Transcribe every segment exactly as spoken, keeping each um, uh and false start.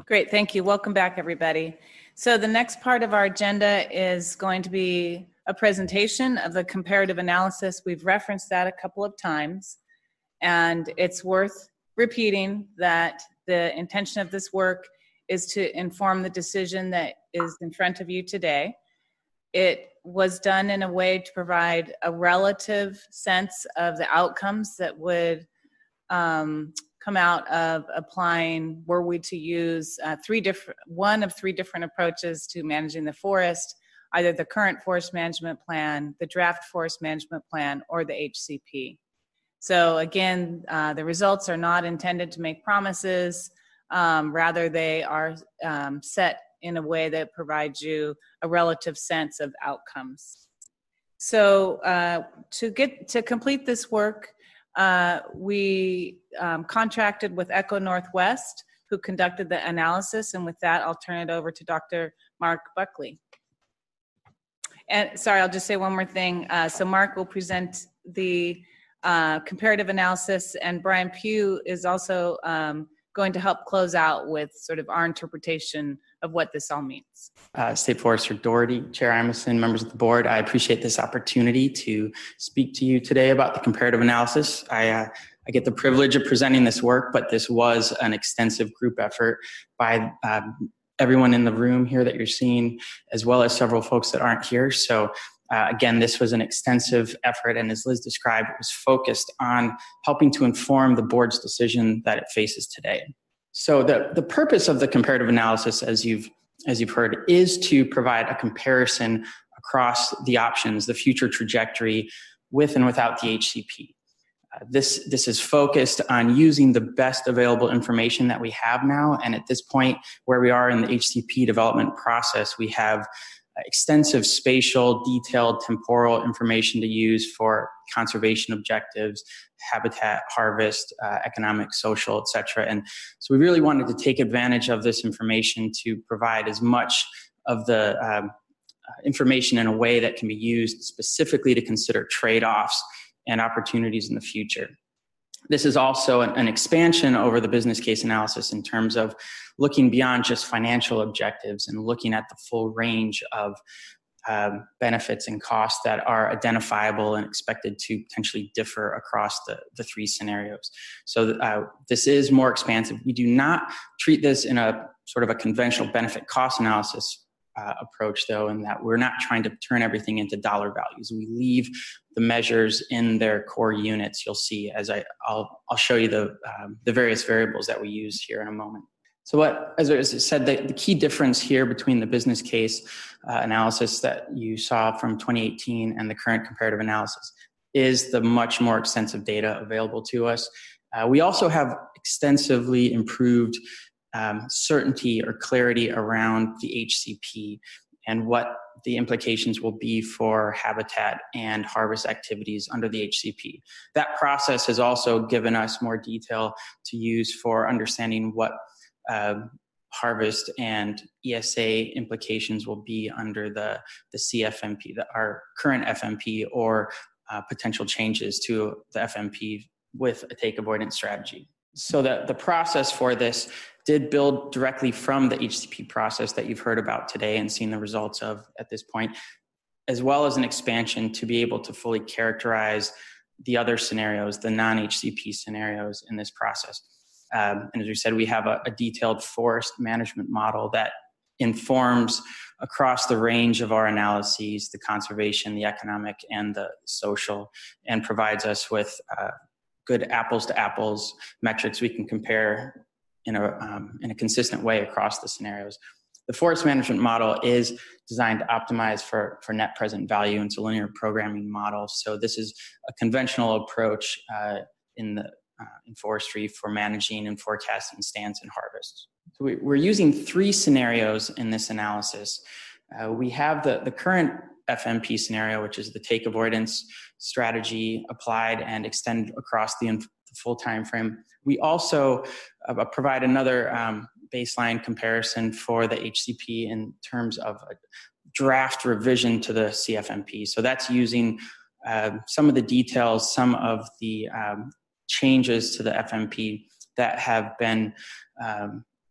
Great, thank you. Welcome back, everybody. So the next part of our agenda is going to be a presentation of the comparative analysis. We've referenced that a couple of times, and it's worth repeating that the intention of this work is to inform the decision that is in front of you today. It was done in a way to provide a relative sense of the outcomes that would um, come out of applying, were we to use uh, three different, one of three different approaches to managing the forest, either the current forest management plan, the draft forest management plan, or the H C P. So again, uh, the results are not intended to make promises. Um, rather, they are um, set in a way that provides you a relative sense of outcomes. So uh, to get to complete this work, uh, we um, contracted with Echo Northwest, who conducted the analysis. And with that, I'll turn it over to Doctor Mark Buckley. And sorry, I'll just say one more thing. Uh, so Mark will present the uh, comparative analysis, and Brian Pugh is also um, going to help close out with sort of our interpretation of what this all means. Uh, State Forester Doherty, Chair Imeson, members of the board, I appreciate this opportunity to speak to you today about the comparative analysis. I, uh, I get the privilege of presenting this work, but this was an extensive group effort by um, everyone in the room here that you're seeing, as well as several folks that aren't here. So uh, again, this was an extensive effort, and as Liz described, it was focused on helping to inform the board's decision that it faces today. So the, the purpose of the comparative analysis, as you've, as you've heard, is to provide a comparison across the options, the future trajectory with and without the H C P. Uh, this, this is focused on using the best available information that we have now. And at this point, where we are in the H C P development process, we have extensive spatial, detailed, temporal information to use for conservation objectives, habitat harvest, uh, economic, social, et cetera. And so we really wanted to take advantage of this information to provide as much of the um, uh, information in a way that can be used specifically to consider trade-offs and opportunities in the future. This is also an, an expansion over the business case analysis in terms of looking beyond just financial objectives and looking at the full range of um, benefits and costs that are identifiable and expected to potentially differ across the, the three scenarios. So uh, this is more expansive. We do not treat this in a sort of a conventional benefit cost analysis Uh, approach, though, in that we're not trying to turn everything into dollar values. We leave the measures in their core units. You'll see as I, I'll, I'll show you the, um, the various variables that we use here in a moment. So what, as I said, the, the key difference here between the business case uh, analysis that you saw from twenty eighteen and the current comparative analysis is the much more extensive data available to us. Uh, we also have extensively improved Um, certainty or clarity around the H C P and what the implications will be for habitat and harvest activities under the H C P. That process has also given us more detail to use for understanding what uh, harvest and E S A implications will be under the, the C F M P, the, our current F M P, or uh, potential changes to the F M P with a take avoidance strategy. So the, the process for this did build directly from the H C P process that you've heard about today and seen the results of at this point, as well as an expansion to be able to fully characterize the other scenarios, the non-H C P scenarios in this process. Um, and as we said, we have a, a detailed forest management model that informs across the range of our analyses, the conservation, the economic, and the social, and provides us with uh, good apples to apples metrics we can compare in a, um, in a consistent way across the scenarios. The forest management model is designed to optimize for, for net present value, and it's a linear programming model. So this is a conventional approach uh, in, the, uh, in forestry for managing and forecasting stands and harvests. So we, we're using three scenarios in this analysis. Uh, we have the, the current F M P scenario, which is the take avoidance strategy applied and extended across the, the full time frame. We also uh, provide another um, baseline comparison for the H C P in terms of a draft revision to the C F M P. So that's using uh, some of the details, some of the um, changes to the F M P that have been um,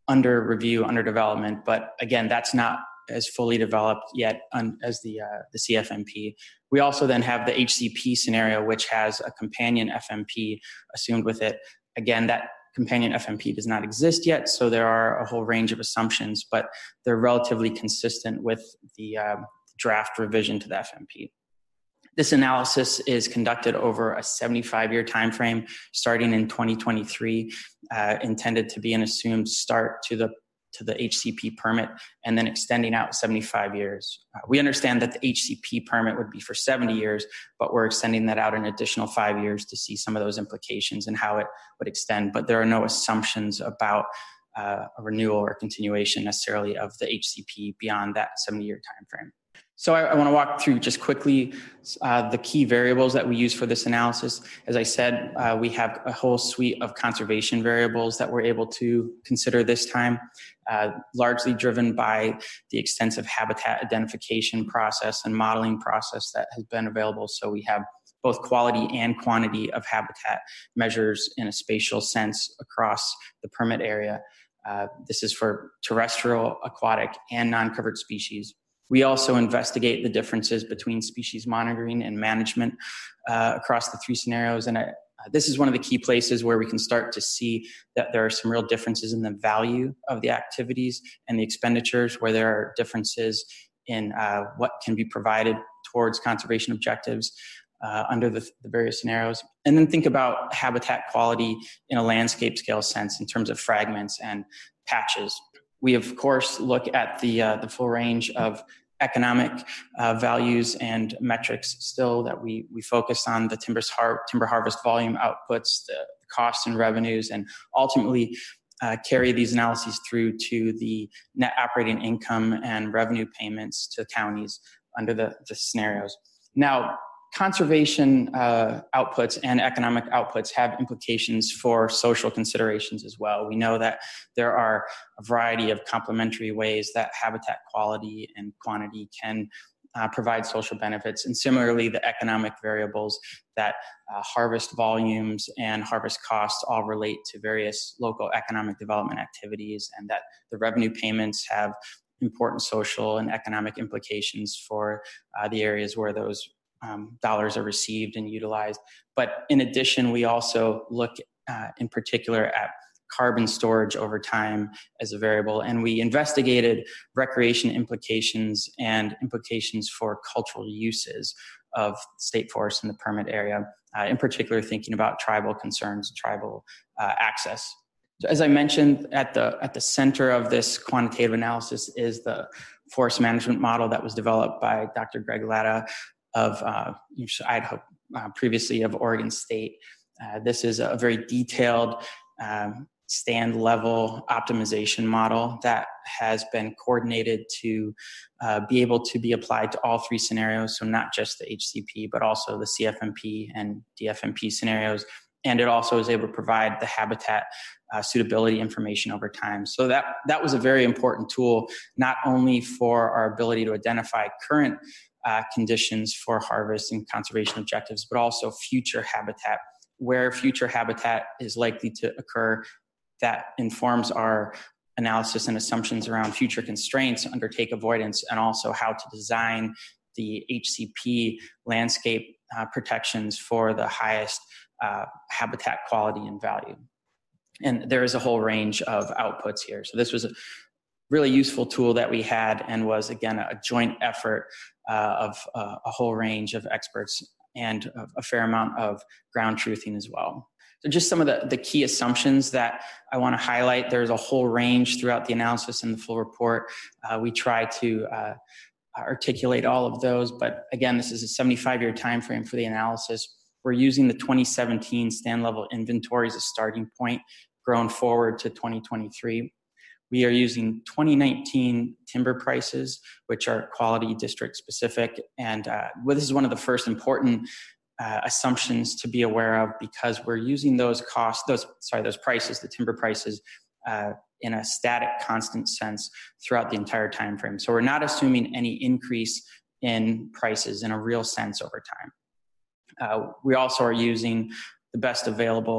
under review, under development. But again, that's not as fully developed yet un, as the uh, the C F M P. We also then have the H C P scenario, which has a companion F M P assumed with it. Again, that companion F M P does not exist yet, so there are a whole range of assumptions, but they're relatively consistent with the uh, draft revision to the F M P. This analysis is conducted over a seventy-five year time frame, starting in twenty twenty-three, uh, intended to be an assumed start to the to the H C P permit, and then extending out seventy-five years. Uh, we understand that the H C P permit would be for seventy years, but we're extending that out an additional five years to see some of those implications and how it would extend. But there are no assumptions about uh, a renewal or continuation necessarily of the H C P beyond that seventy year time frame. So I, I want to walk through just quickly uh, the key variables that we use for this analysis. As I said, uh, we have a whole suite of conservation variables that we're able to consider this time, uh, largely driven by the extensive habitat identification process and modeling process that has been available. So we have both quality and quantity of habitat measures in a spatial sense across the permit area. Uh, this is for terrestrial, aquatic, and non-covered species. We also investigate the differences between species monitoring and management uh, across the three scenarios. And uh, this is one of the key places where we can start to see that there are some real differences in the value of the activities and the expenditures, where there are differences in uh, what can be provided towards conservation objectives uh, under the, the various scenarios. And then think about habitat quality in a landscape scale sense in terms of fragments and patches. We, of course, look at the uh, the full range of economic uh, values and metrics still that we we focus on: the timber, har- timber harvest volume outputs, the costs and revenues, and ultimately uh, carry these analyses through to the net operating income and revenue payments to counties under the, the scenarios. Now, conservation uh, outputs and economic outputs have implications for social considerations as well. We know that there are a variety of complementary ways that habitat quality and quantity can uh, provide social benefits. And similarly, the economic variables that uh, harvest volumes and harvest costs all relate to various local economic development activities, and that the revenue payments have important social and economic implications for uh, the areas where those Um, dollars are received and utilized. But in addition, we also look uh, in particular at carbon storage over time as a variable, and we investigated recreation implications and implications for cultural uses of state forests in the permit area, uh, in particular thinking about tribal concerns, tribal uh, access. So as I mentioned, at the at the center of this quantitative analysis is the forest management model that was developed by Doctor Greg Latta of uh, Idaho, uh, previously of Oregon State. Uh, this is a very detailed um, stand level optimization model that has been coordinated to uh, be able to be applied to all three scenarios. So not just the H C P, but also the C F M P and D F M P scenarios. And it also is able to provide the habitat uh, suitability information over time. So that, that was a very important tool, not only for our ability to identify current Uh, conditions for harvest and conservation objectives, but also future habitat, where future habitat is likely to occur. That informs our analysis and assumptions around future constraints, undertake avoidance, and also how to design the H C P landscape uh, protections for the highest uh, habitat quality and value. And there is a whole range of outputs here. So this was a really useful tool that we had, and was, again, a joint effort uh, of uh, a whole range of experts and a, a fair amount of ground truthing as well. So just some of the, the key assumptions that I want to highlight. There's a whole range throughout the analysis in the full report. Uh, we try to uh, articulate all of those, but again, this is a seventy-five year time frame for the analysis. We're using the twenty seventeen stand level inventory as a starting point, grown forward to twenty twenty-three. We are using twenty nineteen timber prices, which are quality district specific. And uh, well, this is one of the first important uh, assumptions to be aware of, because we're using those costs, those, sorry, those prices, the timber prices, uh, in a static constant sense throughout the entire time frame. So we're not assuming any increase in prices in a real sense over time. Uh, we also are using the best available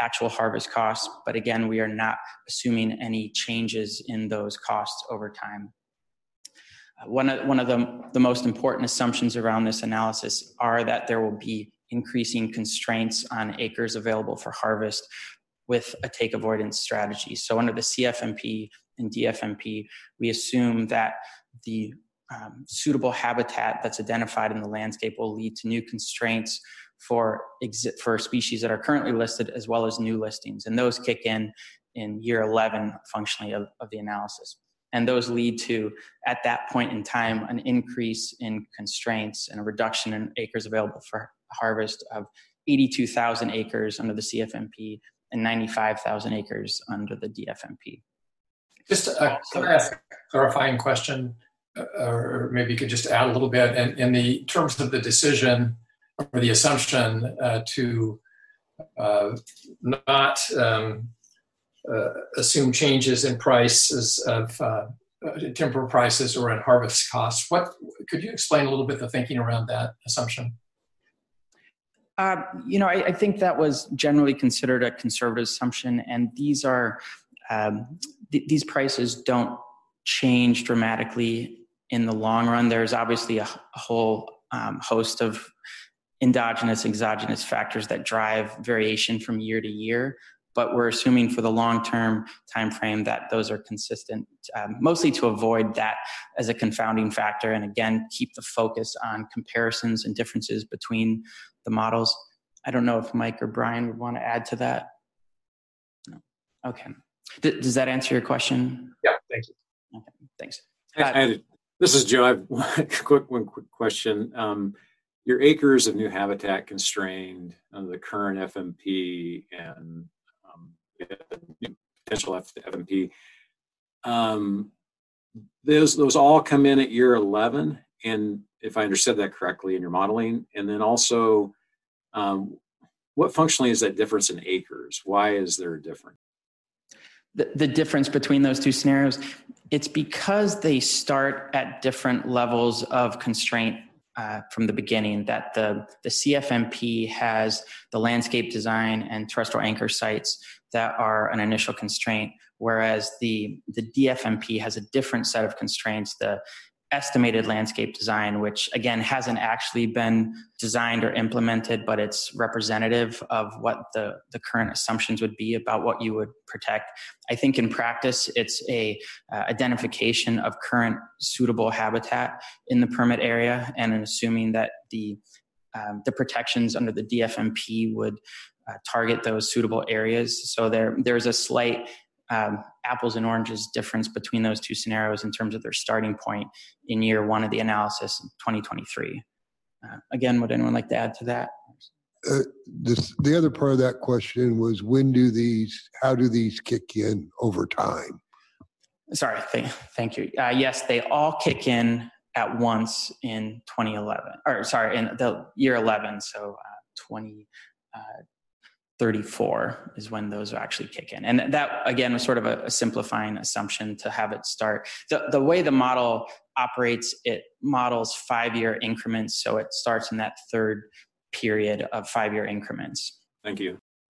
actual harvest costs. But again, we are not assuming any changes in those costs over time. Uh, one of, one of the, the most important assumptions around this analysis are that there will be increasing constraints on acres available for harvest with a take avoidance strategy. So under the C F M P and D F M P, we assume that the um, suitable habitat that's identified in the landscape will lead to new constraints for exi- for species that are currently listed, as well as new listings. And those kick in in year eleven functionally of, of the analysis. And those lead to, at that point in time, an increase in constraints and a reduction in acres available for harvest of eighty-two thousand acres under the C F M P and ninety-five thousand acres under the D F M P. Just uh, can I ask a clarifying question, uh, or maybe you could just add a little bit in, in the terms of the decision or the assumption uh, to uh, not um, uh, assume changes in prices of uh, timber prices or in harvest costs. What could you explain a little bit the thinking around that assumption? Uh, you know, I, I think that was generally considered a conservative assumption, and these are um, th- these prices don't change dramatically in the long run. There's obviously a, a whole um, host of endogenous, exogenous factors that drive variation from year to year, but we're assuming for the long-term time frame that those are consistent, um, mostly to avoid that as a confounding factor, and again, keep the focus on comparisons and differences between the models. I don't know if Mike or Brian would want to add to that. No. Okay. D- does that answer your question? Yeah, thank you. Okay, thanks. I, I had, this is Joe. I have one quick, one quick question. Um, your acres of new habitat constrained under the current F M P and um, potential F M P, um, those those all come in at year eleven, and if I understood that correctly in your modeling, and then also, um, what functionally is that difference in acres? Why is there a difference? The, the difference between those two scenarios, it's because they start at different levels of constraint uh, from the beginning, that the, the C F M P has the landscape design and terrestrial anchor sites that are an initial constraint, whereas the, the D F M P has a different set of constraints, the estimated landscape design, which again hasn't actually been designed or implemented, but it's representative of what the, the current assumptions would be about what you would protect. I think in practice, it's a uh, identification of current suitable habitat in the permit area, and in assuming that the um, the protections under the D F M P would uh, target those suitable areas. So there there's a slight Um, apples and oranges difference between those two scenarios in terms of their starting point in year one of the analysis in twenty twenty-three. Uh, again, would anyone like to add to that? Uh, this, the other part of that question was, when do these, how do these kick in over time? Sorry, th- thank you. Uh, yes, they all kick in at once in twenty eleven, or sorry, in the year eleven, so uh, twenty thirty-four is when those actually kick in. And that, again, was sort of a, a simplifying assumption to have it start. The, the way the model operates, it models five-year increments, so it starts in that third period of five-year increments. Thank you.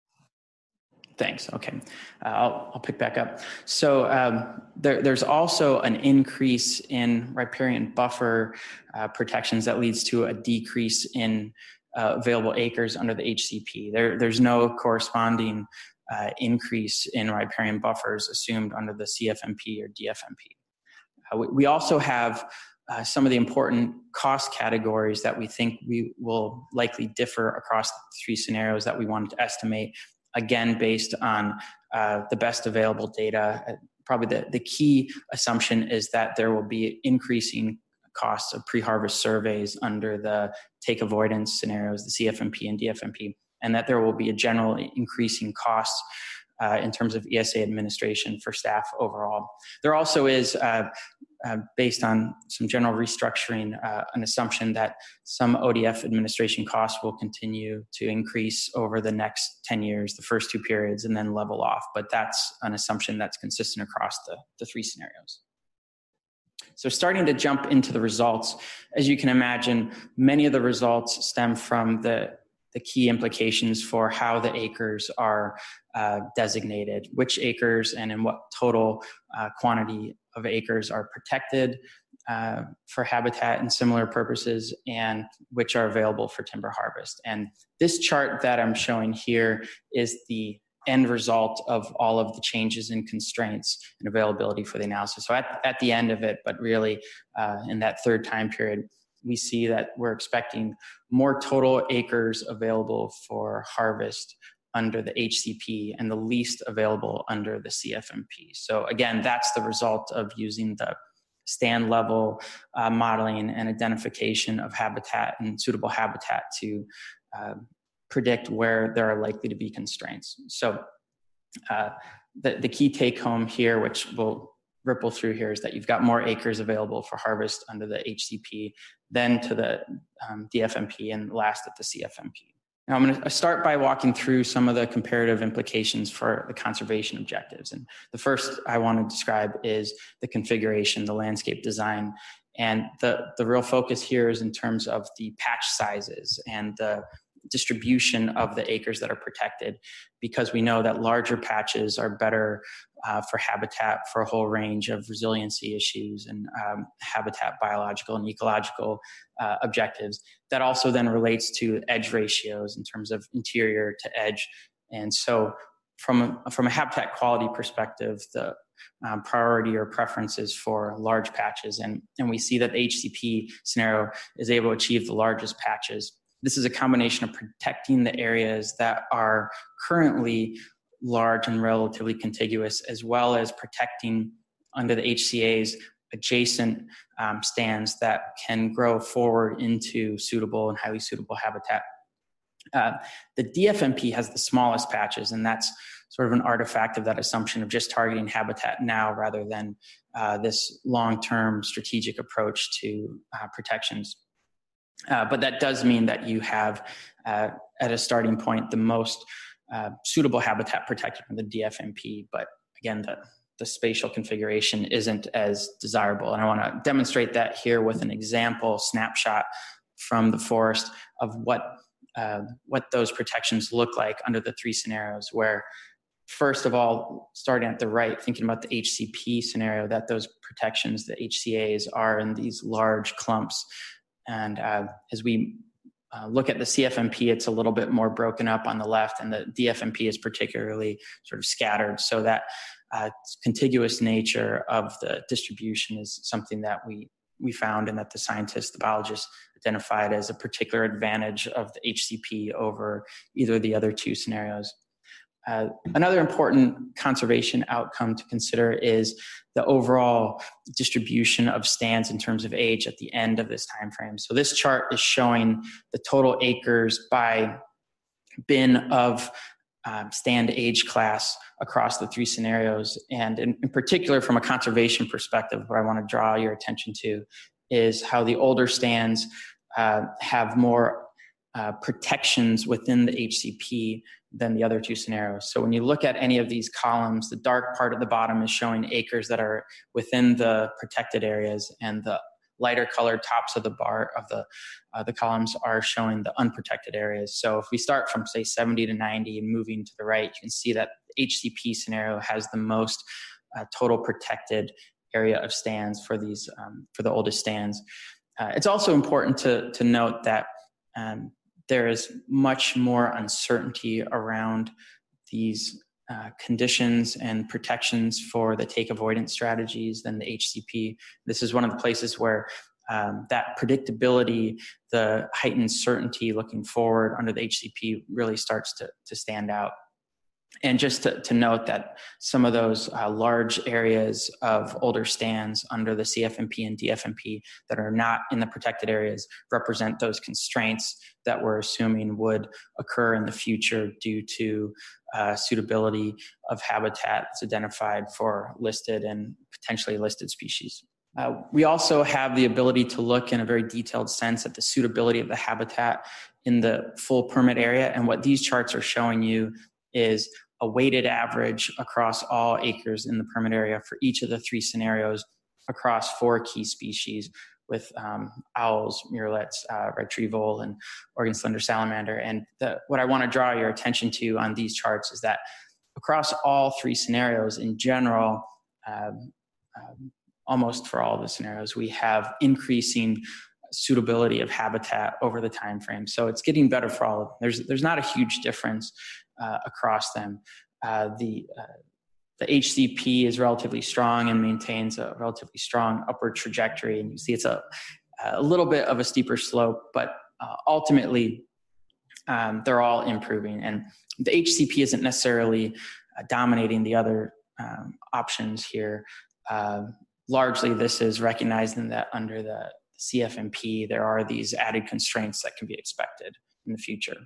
Thanks. Okay, uh, I'll, I'll pick back up. So um, there, there's also an increase in riparian buffer uh, protections that leads to a decrease in uh, available acres under the H C P. There, there's no corresponding uh, increase in riparian buffers assumed under the C F M P or D F M P. Uh, we, we also have uh, some of the important cost categories that we think we will likely differ across the three scenarios that we wanted to estimate, again, based on uh, the best available data. Uh, probably the, the key assumption is that there will be increasing costs of pre-harvest surveys under the take avoidance scenarios, the C F M P and D F M P, and that there will be a general increasing cost uh, in terms of E S A administration for staff overall. There also is, uh, uh, based on some general restructuring, uh, an assumption that some O D F administration costs will continue to increase over the next ten years, the first two periods, and then level off. But that's an assumption that's consistent across the, the three scenarios. So starting to jump into the results, as you can imagine, many of the results stem from the, the key implications for how the acres are uh, designated, which acres and in what total uh, quantity of acres are protected uh, for habitat and similar purposes, and which are available for timber harvest. And this chart that I'm showing here is the end result of all of the changes in constraints and availability for the analysis. So at, at the end of it, but really uh, in that third time period, we see that we're expecting more total acres available for harvest under the H C P and the least available under the C F M P. So again, that's the result of using the stand level uh, modeling and identification of habitat and suitable habitat to uh, predict where there are likely to be constraints. So uh, the, the key take home here, which will ripple through here, is that you've got more acres available for harvest under the H C P than to the um, D F M P and last at the C F M P. Now I'm going to start by walking through some of the comparative implications for the conservation objectives. And the first I want to describe is the configuration, the landscape design. And the, the real focus here is in terms of the patch sizes and the distribution of the acres that are protected, because we know that larger patches are better uh, for habitat for a whole range of resiliency issues and um, habitat biological and ecological uh, objectives. That also then relates to edge ratios in terms of interior to edge. And so from a, from a habitat quality perspective, the um, priority or preference is for large patches. And, and we see that the H C P scenario is able to achieve the largest patches. This is a combination of protecting the areas that are currently large and relatively contiguous, as well as protecting under the H C A's adjacent um, stands that can grow forward into suitable and highly suitable habitat. Uh, the D F M P has the smallest patches, and that's sort of an artifact of that assumption of just targeting habitat now rather than uh, this long-term strategic approach to uh, protections. Uh, but that does mean that you have, uh, at a starting point, the most uh, suitable habitat protected from the D F M P. But again, the, the spatial configuration isn't as desirable. And I want to demonstrate that here with an example snapshot from the forest of what, uh, what those protections look like under the three scenarios, where first of all, starting at the right, thinking about the H C P scenario, that those protections, the H C As, are in these large clumps. And uh, as we uh, look at the C F M P, it's a little bit more broken up on the left, and the D F M P is particularly sort of scattered. So that uh, contiguous nature of the distribution is something that we, we found, and that the scientists, the biologists, identified as a particular advantage of the H C P over either of the other two scenarios. Uh, another important conservation outcome to consider is the overall distribution of stands in terms of age at the end of this time frame. So this chart is showing the total acres by bin of um, stand age class across the three scenarios. And in, in particular, from a conservation perspective, what I want to draw your attention to is how the older stands uh, have more uh, protections within the H C P than the other two scenarios. So when you look at any of these columns, the dark part at the bottom is showing acres that are within the protected areas, and the lighter colored tops of the bar of the uh, the columns are showing the unprotected areas. So if we start from say seventy to ninety and moving to the right, you can see that the H C P scenario has the most uh, total protected area of stands for these um, for the oldest stands. Uh, it's also important to to note that um, there is much more uncertainty around these uh, conditions and protections for the take avoidance strategies than the H C P. This is one of the places where um, that predictability, the heightened certainty looking forward under the H C P really starts to, to stand out. And just to, to note that some of those uh, large areas of older stands under the C F M P and D F M P that are not in the protected areas represent those constraints that we're assuming would occur in the future due to uh, suitability of habitat that's identified for listed and potentially listed species. Uh, we also have the ability to look in a very detailed sense at the suitability of the habitat in the full permit area. And what these charts are showing you is a weighted average across all acres in the permit area for each of the three scenarios across four key species, with um, owls, murrelets, uh, retrieval, and Oregon slender salamander. And the, what I want to draw your attention to on these charts is that across all three scenarios in general, um, um, almost for all the scenarios, we have increasing suitability of habitat over the time frame. So it's getting better for all of them. There's, there's not a huge difference uh, across them. Uh, the uh, The H C P is relatively strong and maintains a relatively strong upward trajectory. And you see it's a, a little bit of a steeper slope, but uh, ultimately um, they're all improving. And the H C P isn't necessarily uh, dominating the other um, options here. Uh, largely, this is recognizing that under the C F M P, there are these added constraints that can be expected in the future.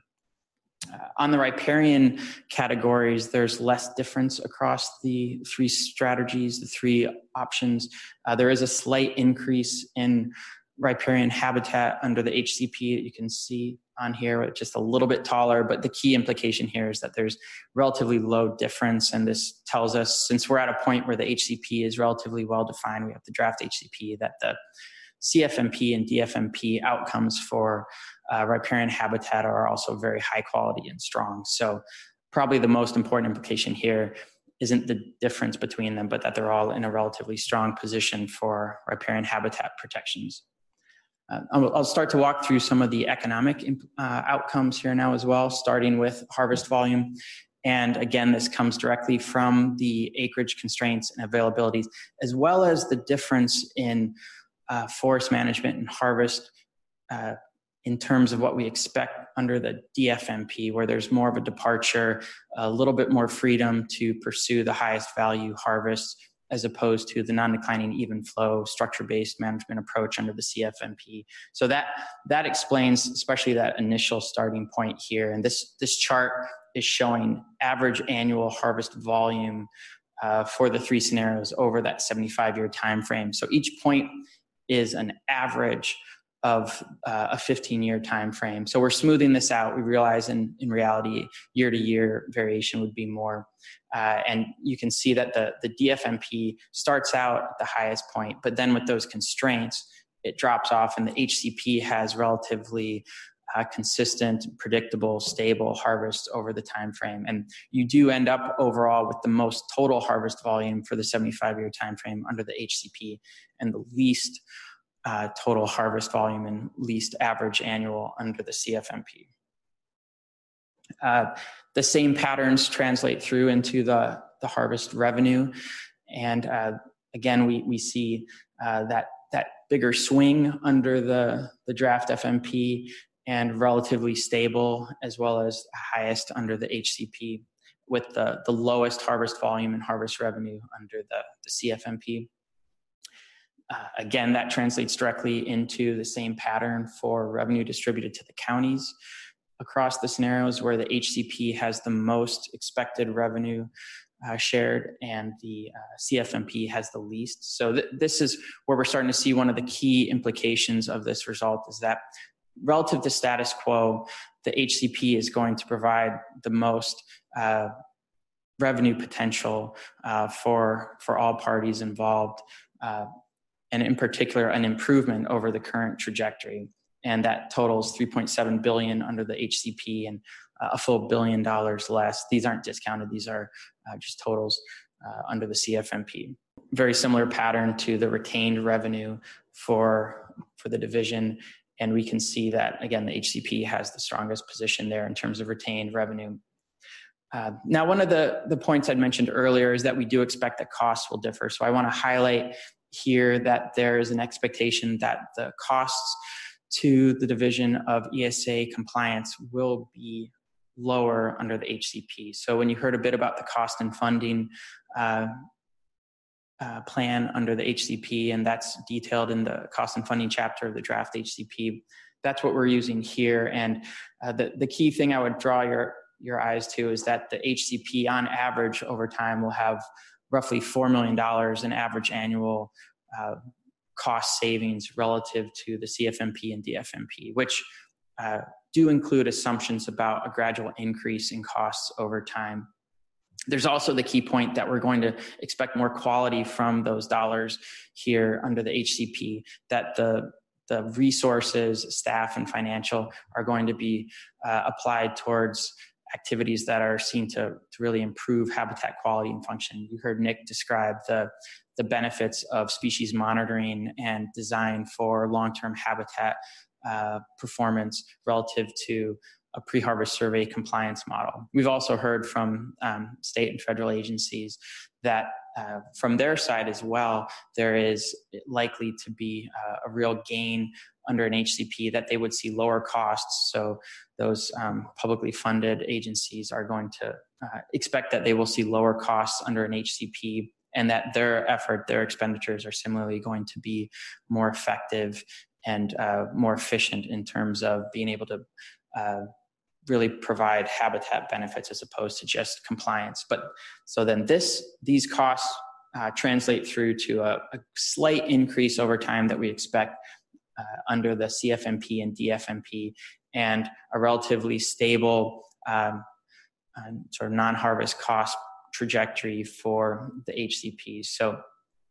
Uh, on the riparian categories, there's less difference across the three strategies, the three options. Uh, there is a slight increase in riparian habitat under the H C P that you can see on here, just a little bit taller, but the key implication here is that there's relatively low difference, and this tells us, since we're at a point where the H C P is relatively well defined, we have the draft H C P, that the C F M P and D F M P outcomes for uh, riparian habitat are also very high quality and strong. So probably the most important implication here isn't the difference between them, but that they're all in a relatively strong position for riparian habitat protections. Uh, I'll, I'll start to walk through some of the economic uh, outcomes here now as well, starting with harvest volume. And again, this comes directly from the acreage constraints and availabilities, as well as the difference in uh, forest management and harvest uh, in terms of what we expect under the D F M P, where there's more of a departure, a little bit more freedom to pursue the highest value harvest, as opposed to the non-declining even flow structure-based management approach under the C F M P. So that that explains especially that initial starting point here. And this, this chart is showing average annual harvest volume uh, for the three scenarios over that seventy-five year time frame. So each point is an average of uh, a fifteen year time frame. So we're smoothing this out. We realize in, in reality, year to year variation would be more. Uh, and you can see that the, the D F M P starts out at the highest point, but then with those constraints, it drops off, and the H C P has relatively uh, consistent, predictable, stable harvest over the time frame. And you do end up overall with the most total harvest volume for the seventy-five year time frame under the H C P, and the least uh, total harvest volume and least average annual under the C F M P. Uh, the same patterns translate through into the, the harvest revenue. And uh, again, we, we see uh, that, that bigger swing under the, the draft F M P, and relatively stable, as well as highest under the H C P, with the, the lowest harvest volume and harvest revenue under the, the C F M P. Uh, again, that translates directly into the same pattern for revenue distributed to the counties across the scenarios, where the H C P has the most expected revenue uh, shared, and the uh, C F M P has the least. So th this is where we're starting to see one of the key implications of this result, is that relative to status quo, the H C P is going to provide the most uh, revenue potential uh, for, for all parties involved, uh, and in particular, an improvement over the current trajectory. And that totals three point seven billion dollars under the H C P, and uh, a full billion dollars less. These aren't discounted. These are uh, just totals uh, under the C F M P. Very similar pattern to the retained revenue for, for the division. And we can see that, again, the H C P has the strongest position there in terms of retained revenue. Uh, now, one of the, the points I'd mentioned earlier is that we do expect that costs will differ. So I want to highlight here that there is an expectation that the costs to the division of E S A compliance will be lower under the H C P. So when you heard a bit about the cost and funding uh, uh, plan under the H C P, and that's detailed in the cost and funding chapter of the draft H C P, that's what we're using here. And uh, the, the key thing I would draw your, your eyes to is that the H C P on average over time will have roughly four million dollars in average annual uh, cost savings relative to the C F M P and D F M P, which uh, do include assumptions about a gradual increase in costs over time. There's also the key point that we're going to expect more quality from those dollars here under the H C P, that the the resources, staff, and financial are going to be uh, applied towards activities that are seen to, to really improve habitat quality and function. You heard Nick describe the, the benefits of species monitoring and design for long-term habitat uh, performance relative to a pre-harvest survey compliance model. We've also heard from um, state and federal agencies that uh, from their side as well, there is likely to be uh, a real gain under an H C P, that they would see lower costs. So those um, publicly funded agencies are going to uh, expect that they will see lower costs under an H C P, and that their effort, their expenditures are similarly going to be more effective and uh, more efficient in terms of being able to uh, really provide habitat benefits as opposed to just compliance. But so then this these costs uh, translate through to a, a slight increase over time that we expect uh, under the C F M P and D F M P, and a relatively stable um, uh, sort of non-harvest cost trajectory for the H C Ps. So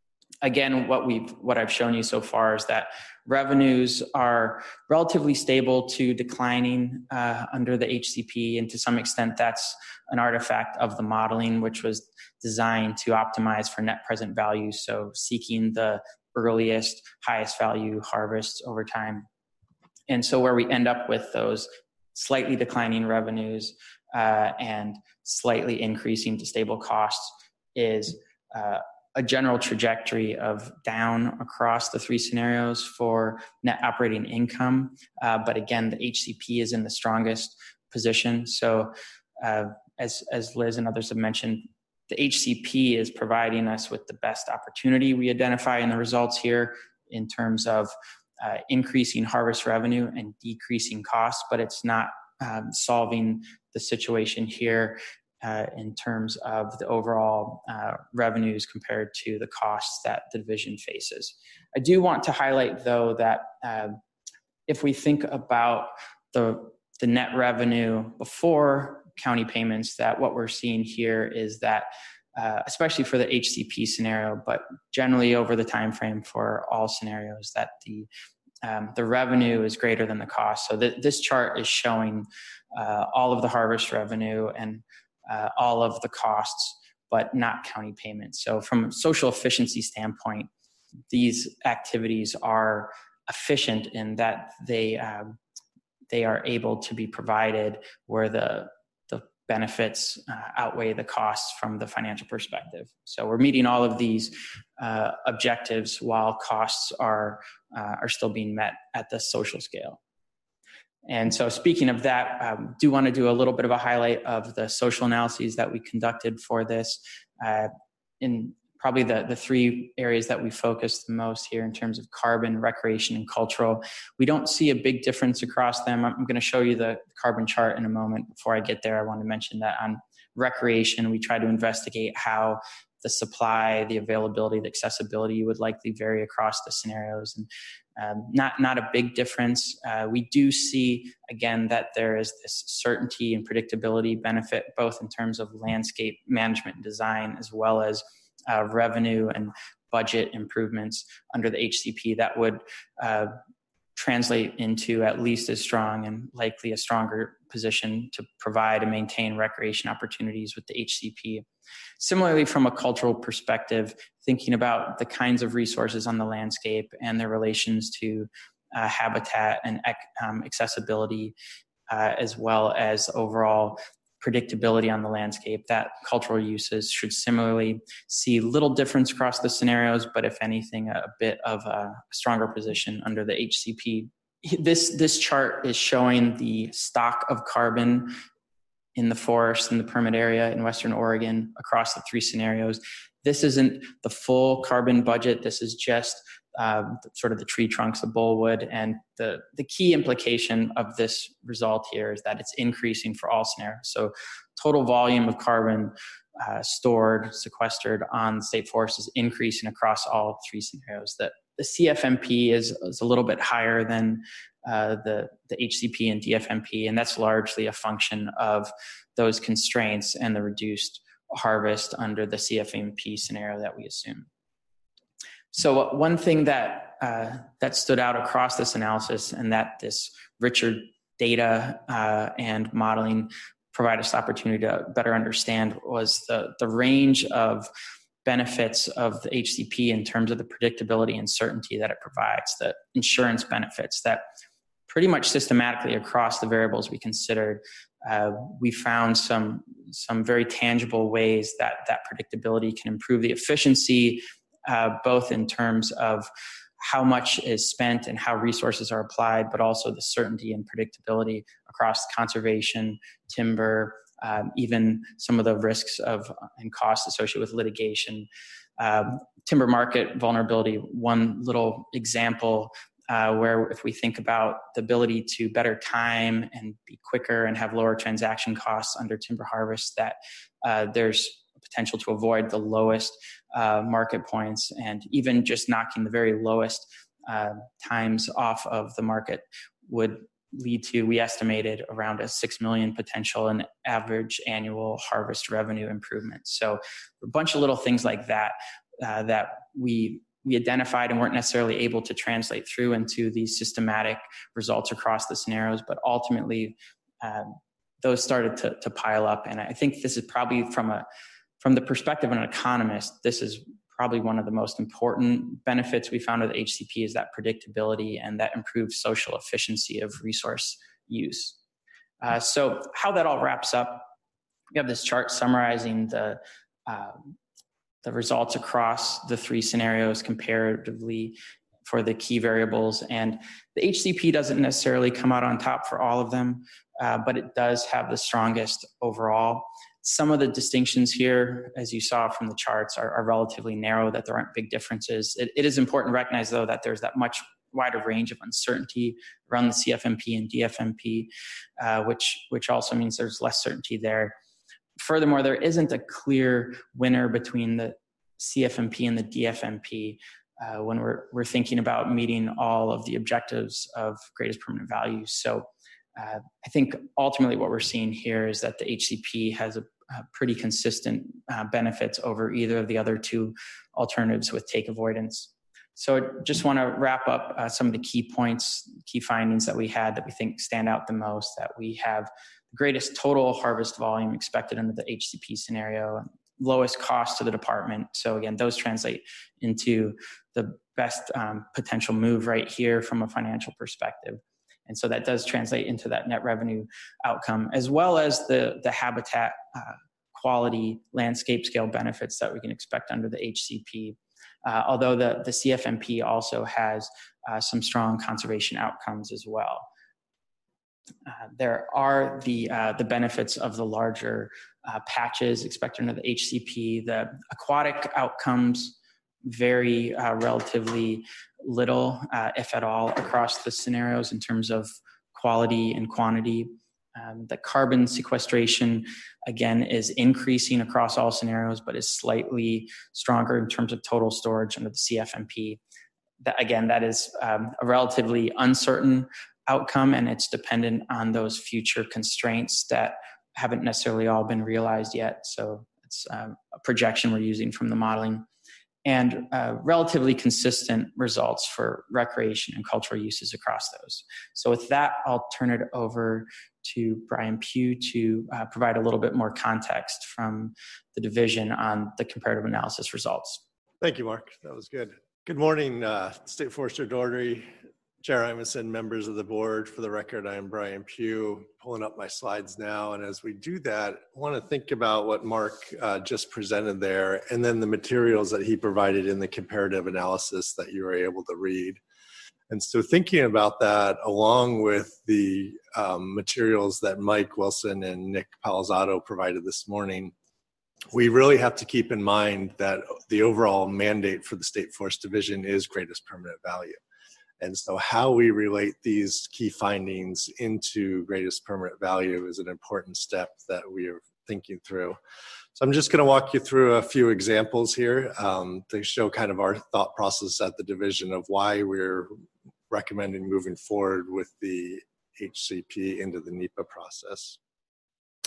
again, what we've what I've shown you so far is that revenues are relatively stable to declining uh, under the H C P, and to some extent that's an artifact of the modeling, which was designed to optimize for net present value, so seeking the earliest, highest value harvests over time. And so where we end up with those slightly declining revenues uh, and slightly increasing to stable costs is uh, a general trajectory of down across the three scenarios for net operating income. Uh, but again, the H C P is in the strongest position. So uh, as, as Liz and others have mentioned, the H C P is providing us with the best opportunity we identify in the results here in terms of uh, increasing harvest revenue and decreasing costs, but it's not um, solving the situation here Uh, in terms of the overall uh, revenues compared to the costs that the division faces. I do want to highlight, though, that uh, if we think about the, the net revenue before county payments, that what we're seeing here is that, uh, especially for the H C P scenario, but generally over the time frame for all scenarios, that the um, the revenue is greater than the cost. So th- this chart is showing uh, all of the harvest revenue and Uh, all of the costs, but not county payments. So from a social efficiency standpoint, these activities are efficient in that they um, they are able to be provided where the the benefits uh, outweigh the costs from the financial perspective. So we're meeting all of these uh, objectives while costs are uh, are still being met at the social scale. And so speaking of that, I um, do want to do a little bit of a highlight of the social analyses that we conducted for this. Uh, in probably the, the three areas that we focused the most here in terms of carbon, recreation, and cultural. We don't see a big difference across them. I'm going to show you the carbon chart in a moment. Before I get there, I want to mention that on recreation, we try to investigate how the supply, the availability, the accessibility would likely vary across the scenarios. And Um, not, not a big difference. Uh, we do see, again, that there is this certainty and predictability benefit, both in terms of landscape management and design, as well as uh, revenue and budget improvements under the H C P that would uh, translate into at least as strong and likely a stronger position to provide and maintain recreation opportunities with the H C P. Similarly, from a cultural perspective, thinking about the kinds of resources on the landscape and their relations to uh, habitat and um, accessibility, uh, as well as overall predictability on the landscape, that cultural uses should similarly see little difference across the scenarios, but if anything, a bit of a stronger position under the H C P. This, this chart is showing the stock of carbon in the forest in the permit area in Western Oregon across the three scenarios. This isn't the full carbon budget. This is just uh, sort of the tree trunks of Bullwood. And the, the key implication of this result here is that it's increasing for all scenarios. So total volume of carbon uh, stored, sequestered on the state forest is increasing across all three scenarios. That the C F M P is, is a little bit higher than uh, the, the H C P and D F M P, and that's largely a function of those constraints and the reduced harvest under the C F M P scenario that we assume. So one thing that uh, that stood out across this analysis, and that this richer data uh, and modeling provide us the opportunity to better understand, was the, the range of benefits of the H C P in terms of the predictability and certainty that it provides, the insurance benefits that pretty much systematically across the variables we considered, uh, we found some, some very tangible ways that that predictability can improve the efficiency, uh, both in terms of how much is spent and how resources are applied, but also the certainty and predictability across conservation, timber, um, even some of the risks of and costs associated with litigation. Um, timber market vulnerability, one little example uh, where if we think about the ability to better time and be quicker and have lower transaction costs under timber harvest, that uh, there's potential to avoid the lowest uh, market points, and even just knocking the very lowest uh, times off of the market would lead to, we estimated, around a six million potential and average annual harvest revenue improvement. So a bunch of little things like that uh, that we we identified and weren't necessarily able to translate through into these systematic results across the scenarios, but ultimately um, those started to, to pile up. And I think this is probably from a From the perspective of an economist, this is probably one of the most important benefits we found with H C P, is that predictability and that improved social efficiency of resource use. Uh, so how that all wraps up, we have this chart summarizing the, uh, the results across the three scenarios comparatively for the key variables. And the H C P doesn't necessarily come out on top for all of them, uh, but it does have the strongest overall. Some of the distinctions here, as you saw from the charts, are, are relatively narrow, that there aren't big differences. It, it is important to recognize, though, that there's that much wider range of uncertainty around the C F M P and D F M P, uh, which, which also means there's less certainty there. Furthermore, there isn't a clear winner between the C F M P and the D F M P uh, when we're, we're thinking about meeting all of the objectives of greatest permanent value. So Uh, I think ultimately what we're seeing here is that the H C P has a, a pretty consistent uh, benefits over either of the other two alternatives with take avoidance. So I just want to wrap up uh, some of the key points, key findings that we had that we think stand out the most, that we have the greatest total harvest volume expected under the H C P scenario, lowest cost to the department. So again, those translate into the best um, potential move right here from a financial perspective. And so that does translate into that net revenue outcome, as well as the, the habitat uh, quality landscape scale benefits that we can expect under the H C P. Uh, although the, the C F M P also has uh, some strong conservation outcomes as well. Uh, there are the, uh, the benefits of the larger uh, patches expected under the H C P. The aquatic outcomes vary uh, relatively little, uh, if at all, across the scenarios in terms of quality and quantity. Um, the carbon sequestration, again, is increasing across all scenarios, but is slightly stronger in terms of total storage under the C F M P. That, again, that is um, a relatively uncertain outcome, and it's dependent on those future constraints that haven't necessarily all been realized yet. So it's um, a projection we're using from the modeling. And uh, relatively consistent results for recreation and cultural uses across those. So with that, I'll turn it over to Brian Pugh to uh, provide a little bit more context from the division on the comparative analysis results. Thank you, Mark. That was good. Good morning, uh, State Forester Doherty, Chair Imeson, members of the board. For the record, I am Brian Pugh, pulling up my slides now. And as we do that, I want to think about what Mark uh, just presented there, and then the materials that he provided in the comparative analysis that you were able to read. And so thinking about that, along with the um, materials that Mike Wilson and Nick Palazzotto provided this morning, we really have to keep in mind that the overall mandate for the State Forest Division is greatest permanent value. And so how we relate these key findings into greatest permanent value is an important step that we are thinking through. So I'm just going to walk you through a few examples here um, to show kind of our thought process at the division of why we're recommending moving forward with the H C P into the NEPA process.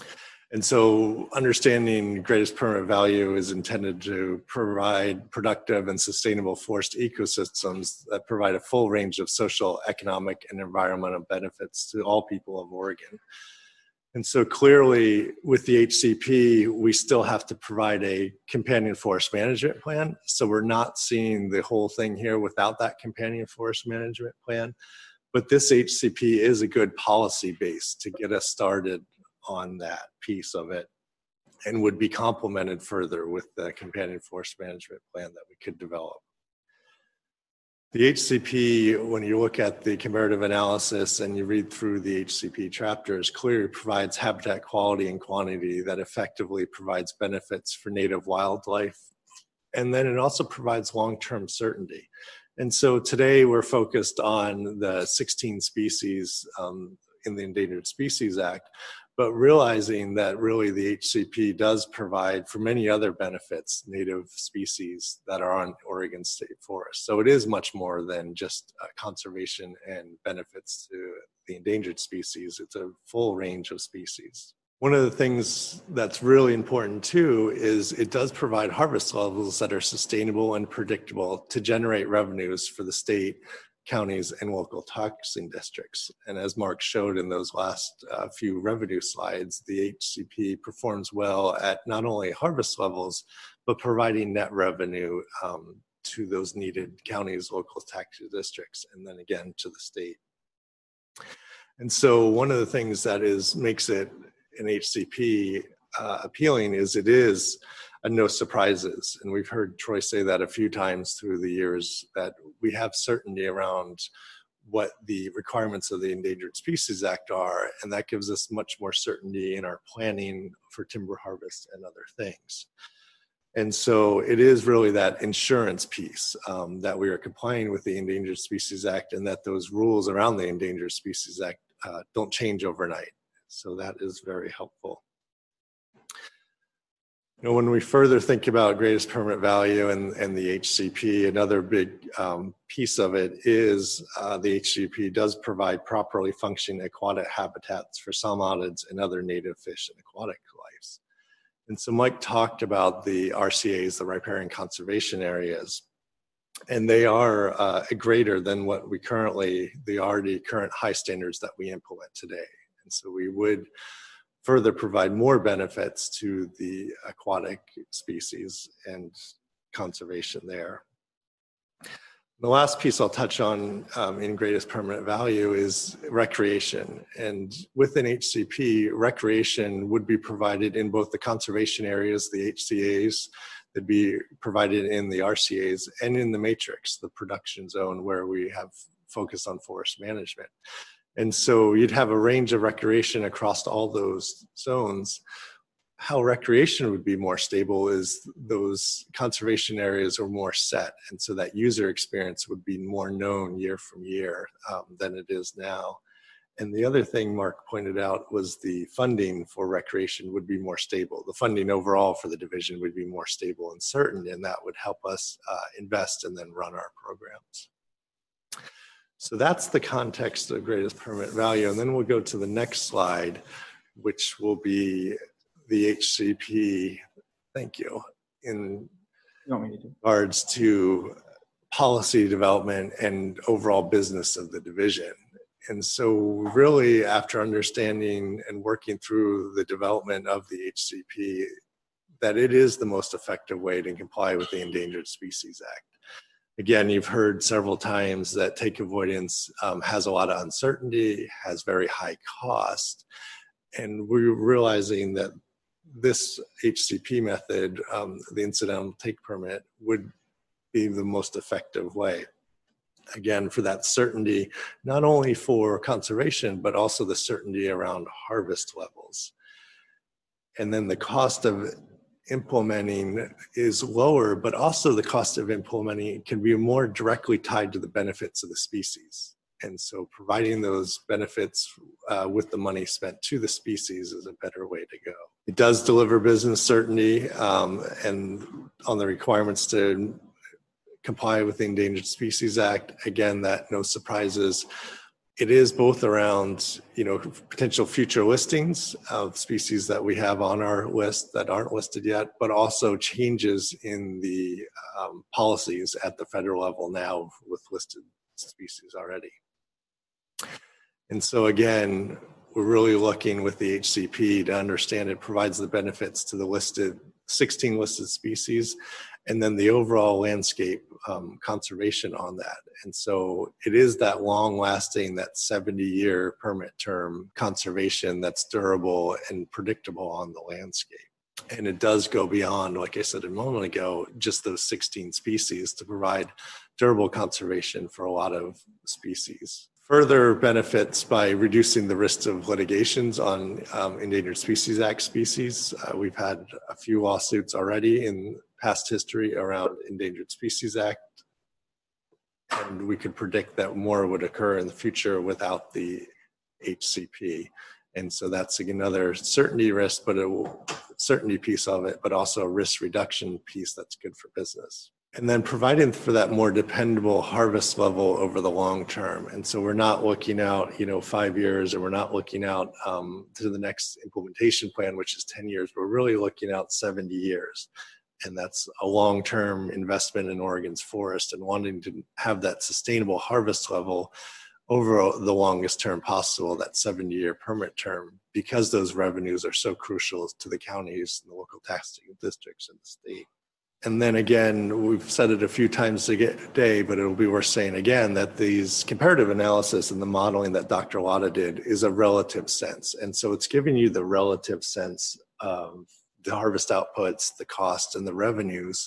And so understanding greatest permanent value is intended to provide productive and sustainable forest ecosystems that provide a full range of social, economic, and environmental benefits to all people of Oregon. And so clearly with the H C P, we still have to provide a companion forest management plan. So we're not seeing the whole thing here without that companion forest management plan. But this H C P is a good policy base to get us started on that piece of it, and would be complemented further with the companion forest management plan that we could develop. The H C P, when you look at the comparative analysis and you read through the H C P chapters, clearly provides habitat quality and quantity that effectively provides benefits for native wildlife. And then it also provides long-term certainty. And so today we're focused on the sixteen species um, in the Endangered Species Act, but realizing that really the H C P does provide for many other benefits native species that are on Oregon State Forest. So it is much more than just uh, conservation and benefits to the endangered species. It's a full range of species. One of the things that's really important too is it does provide harvest levels that are sustainable and predictable to generate revenues for the state, counties, and local taxing districts. And as Mark showed in those last uh, few revenue slides, the H C P performs well at not only harvest levels, but providing net revenue um, to those needed counties, local taxing districts, and then again to the state. And so one of the things that is makes it an H C P uh, appealing is it is a no surprises. And we've heard Troy say that a few times through the years, that we have certainty around what the requirements of the Endangered Species Act are, and that gives us much more certainty in our planning for timber harvest and other things. And so it is really that insurance piece um, that we are complying with the Endangered Species Act, and that those rules around the Endangered Species Act uh, don't change overnight. So that is very helpful. You know, when we further think about greatest permanent value and, and the H C P, another big um, piece of it is uh, the H C P does provide properly functioning aquatic habitats for salmonids and other native fish and aquatic life. And so Mike talked about the R C As, the riparian conservation areas, and they are uh, greater than what we currently, the already current high standards that we implement today. And so we would further provide more benefits to the aquatic species and conservation there. The last piece I'll touch on um, in greatest permanent value is recreation. And within H C P, recreation would be provided in both the conservation areas, the H C As, that'd be provided in the R C As, and in the matrix, the production zone where we have focused on forest management. And so you'd have a range of recreation across all those zones. How recreation would be more stable is those conservation areas are more set. And so that user experience would be more known year from year um, than it is now. And the other thing Mark pointed out was the funding for recreation would be more stable. The funding overall for the division would be more stable and certain, and that would help us uh, invest and then run our programs. So that's the context of greatest permanent value. And then we'll go to the next slide, which will be the H C P, thank you, in regards to policy development and overall business of the division. And so really after understanding and working through the development of the H C P, that it is the most effective way to comply with the Endangered Species Act. Again, you've heard several times that take avoidance um, has a lot of uncertainty, has very high cost. And we're realizing that this H C P method, um, the incidental take permit, would be the most effective way. Again, for that certainty, not only for conservation, but also the certainty around harvest levels. And then the cost of implementing is lower, but also the cost of implementing can be more directly tied to the benefits of the species. And so providing those benefits uh, with the money spent to the species is a better way to go. It does deliver business certainty um, and on the requirements to comply with the Endangered Species Act. Again, that no surprises. it is both around, you know, potential future listings of species that we have on our list that aren't listed yet, but also changes in the um, policies at the federal level now with listed species already. And so again, we're really looking with the H C P to understand it provides the benefits to the listed sixteen listed species, and then the overall landscape um, conservation on that. And so it is that long lasting, that seventy year permit term conservation that's durable and predictable on the landscape. And it does go beyond, like I said a moment ago, just those sixteen species to provide durable conservation for a lot of species. Further benefits by reducing the risk of litigations on um, Endangered Species Act species. Uh, we've had a few lawsuits already in past history around Endangered Species Act, and we could predict that more would occur in the future without the H C P. And so that's another certainty risk, but a certainty piece of it, but also a risk reduction piece that's good for business. And then providing for that more dependable harvest level over the long term. And so we're not looking out, you know, five years, or we're not looking out um, to the next implementation plan, which is ten years. We're really looking out seventy years. And that's a long-term investment in Oregon's forest and wanting to have that sustainable harvest level over the longest term possible, that seventy year permit term, because those revenues are so crucial to the counties and the local taxing districts in the state. And then again, we've said it a few times today, but it'll be worth saying again that these comparative analysis and the modeling that Doctor Latta did is a relative sense. And so it's giving you the relative sense of the harvest outputs, the costs, and the revenues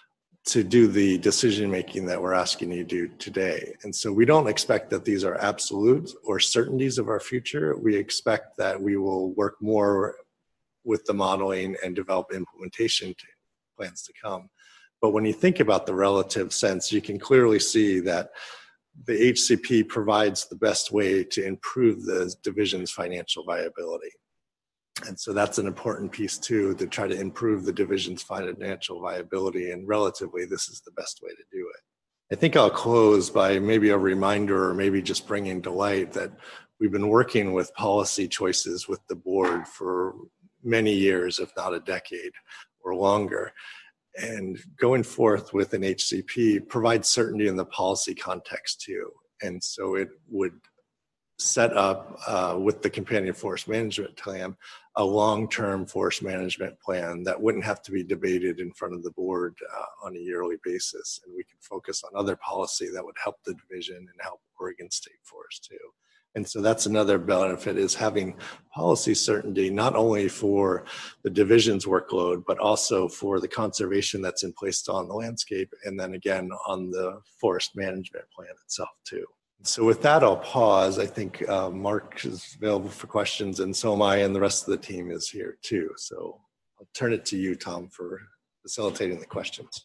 to do the decision making that we're asking you to do today. And so we don't expect that these are absolute or certainties of our future. We expect that we will work more with the modeling and develop implementation plans to come. But when you think about the relative sense, you can clearly see that the H C P provides the best way to improve the division's financial viability. And so that's an important piece too, to try to improve the division's financial viability, and relatively this is the best way to do it. I think I'll close by maybe a reminder, or maybe just bringing to light that we've been working with policy choices with the board for many years, if not a decade or longer. And going forth with an H C P provides certainty in the policy context too. And so it would set up uh, with the companion forest management plan, a long-term forest management plan that wouldn't have to be debated in front of the board uh, on a yearly basis. And we can focus on other policy that would help the division and help Oregon State Forest too. And so that's another benefit, is having policy certainty, not only for the division's workload, but also for the conservation that's in place on the landscape, and then again on the forest management plan itself too. So with that, I'll pause. I think uh, Mark is available for questions, and so am I, and the rest of the team is here too. So I'll turn it to you, Tom, for facilitating the questions.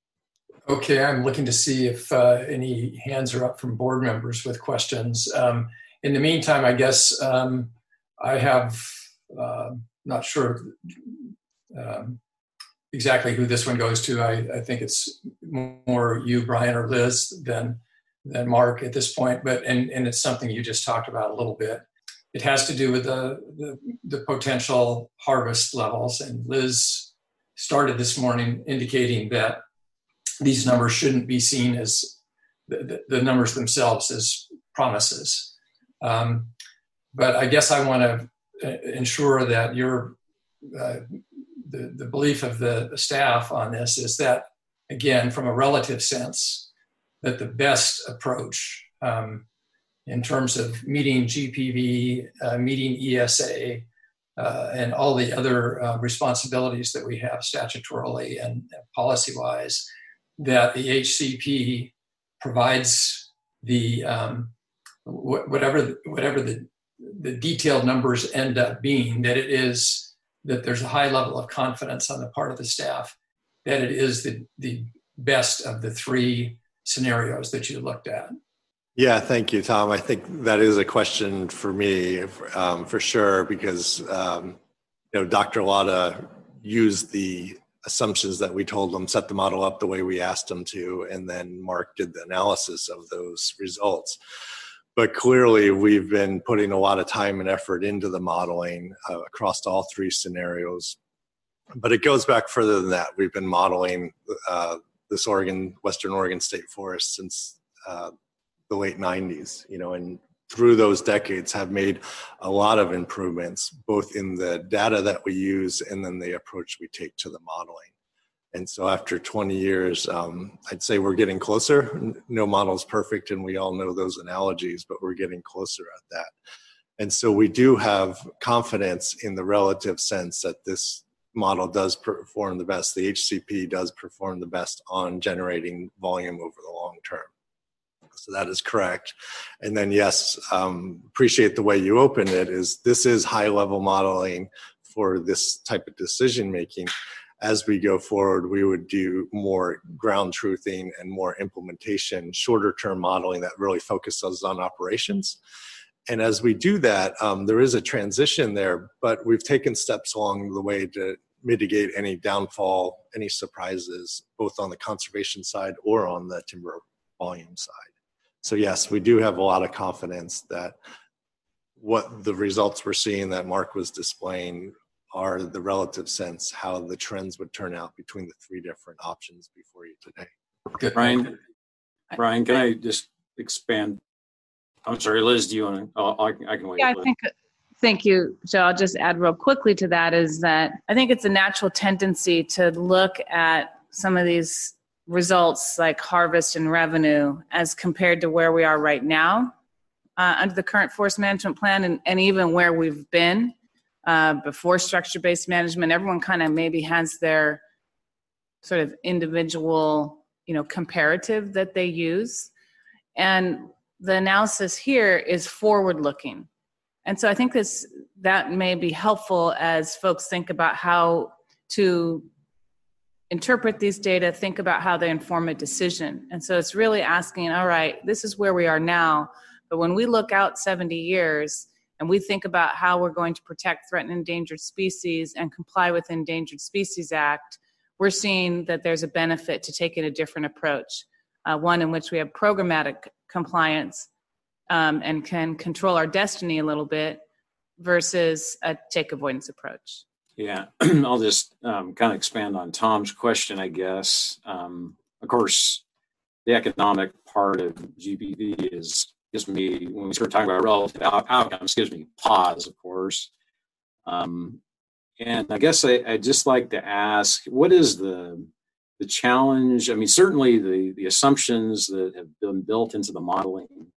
Okay, I'm looking to see if uh, any hands are up from board members with questions. Um, in the meantime, I guess um, I have, uh, not sure um, exactly who this one goes to. I, I think it's more you, Brian, or Liz than than Mark at this point, but and, and it's something you just talked about a little bit. It has to do with the, the, the potential harvest levels. And Liz started this morning indicating that these numbers shouldn't be seen as the, the, the numbers themselves as promises. Um, but I guess I want to ensure that your uh, the, the belief of the, the staff on this is that, again, from a relative sense, that the best approach um, in terms of meeting G P V, uh, meeting E S A, uh, and all the other uh, responsibilities that we have statutorily and policy-wise, that the H C P provides the um, wh- whatever whatever the the detailed numbers end up being, that it is that there's a high level of confidence on the part of the staff that it is the the best of the three scenarios that you looked at. Yeah, thank you, Tom. I think that is a question for me, um, for sure, because um, you know, Doctor Latta used the assumptions that we told him, set the model up the way we asked him to, and then Mark did the analysis of those results. but clearly we've been putting a lot of time and effort into the modeling uh, across all three scenarios. But it goes back further than that. We've been modeling uh, this Oregon, Western Oregon State Forest since uh, the late nineties, you know, and through those decades have made a lot of improvements, both in the data that we use and then the approach we take to the modeling. And so after twenty years, um, I'd say we're getting closer. No model's perfect, and we all know those analogies, but we're getting closer at that. And so we do have confidence in the relative sense that this model does perform the best. The H C P does perform the best on generating volume over the long term. So that is correct. And then, yes, um, appreciate the way you opened it, is this is high level modeling for this type of decision making. As we go forward, we would do more ground truthing and more implementation, shorter term modeling that really focuses on operations. And as we do that, um, there is a transition there, but we've taken steps along the way to mitigate any downfall, any surprises, both on the conservation side or on the timber volume side. So yes, we do have a lot of confidence that what the results we're seeing that Mark was displaying are the relative sense, how the trends would turn out between the three different options before you today. Good. Brian, Brian, can I just expand? I'm sorry, Liz, do you want to, oh, I, I can wait. Yeah, I think, thank you, Joe. I'll just add real quickly to that is that I think it's a natural tendency to look at some of these results like harvest and revenue as compared to where we are right now uh, under the current forest management plan, and, and even where we've been uh, before structure-based management. Everyone kind of maybe has their sort of individual, you know, comparative that they use. And the analysis here is forward-looking. And so I think this that may be helpful as folks think about how to interpret these data, think about how they inform a decision. And so it's really asking, all right, this is where we are now, but when we look out seventy years and we think about how we're going to protect threatened and endangered species and comply with the Endangered Species Act, we're seeing that there's a benefit to taking a different approach, uh, one in which we have programmatic compliance um, and can control our destiny a little bit versus a take avoidance approach. Yeah, I'll just um, kind of expand on Tom's question, I guess. Um, of course, the economic part of G B V is, gives me, when we start talking about relative out- outcomes, gives me pause, of course. Um, and I guess I, I'd just like to ask, what is the the challenge? I mean, certainly the, the assumptions that have been built into the modeling,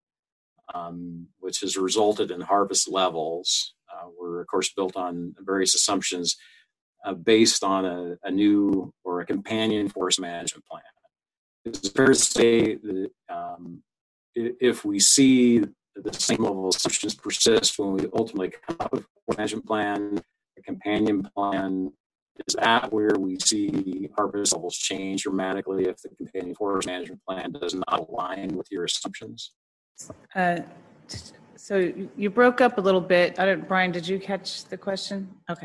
um, which has resulted in harvest levels, Uh, were, of course, built on various assumptions uh, based on a, a new or a companion forest management plan. It's fair to say that um, if we see the same level of assumptions persist when we ultimately come up with a forest management plan, a companion plan, is that where we see harvest levels change dramatically if the companion forest management plan does not align with your assumptions? Uh, So you broke up a little bit. I don't, Brian, did you catch the question? Okay.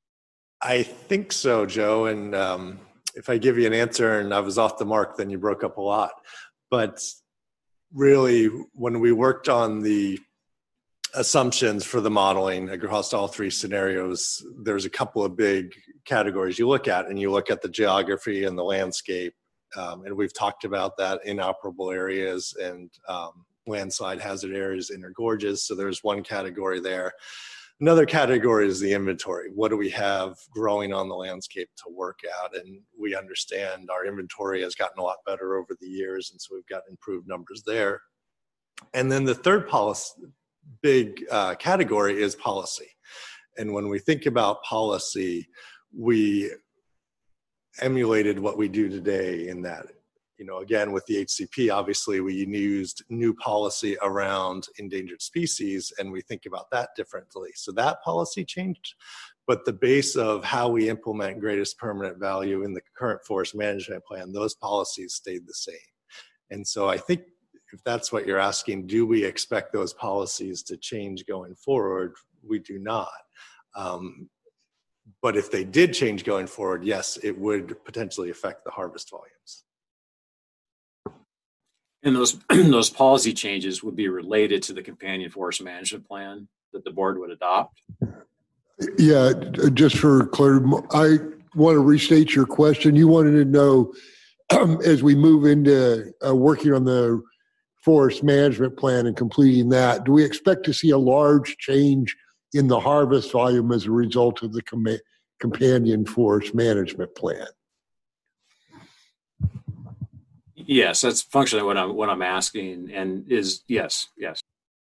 I think so, Joe. And um, if I give you an answer and I was off the mark, then you broke up a lot. But really, when we worked on the assumptions for the modeling across all three scenarios, there's a couple of big categories you look at, and you look at the geography and the landscape. Um, and we've talked about that, inoperable areas and um, landslide hazard areas, inner gorges. So there's one category there. Another category is the inventory. What do we have growing on the landscape to work out? And we understand our inventory has gotten a lot better over the years, and so we've got improved numbers there. And then the third policy, big uh, category is policy. And when we think about policy, we emulated what we do today in that, you know, again, with the H C P, obviously we used new policy around endangered species, and we think about that differently. So that policy changed, but the base of how we implement greatest permanent value in the current forest management plan, those policies stayed the same. And so I think if that's what you're asking, do we expect those policies to change going forward? We do not. Um, but if they did change going forward, yes, it would potentially affect the harvest volumes. And those those policy changes would be related to the companion forest management plan that the board would adopt? Yeah, just for clarity, I want to restate your question. You wanted to know, um, as we move into uh, working on the forest management plan and completing that, do we expect to see a large change in the harvest volume as a result of the com- companion forest management plan? Yes, that's functionally what I'm what I'm asking, and is yes, yes.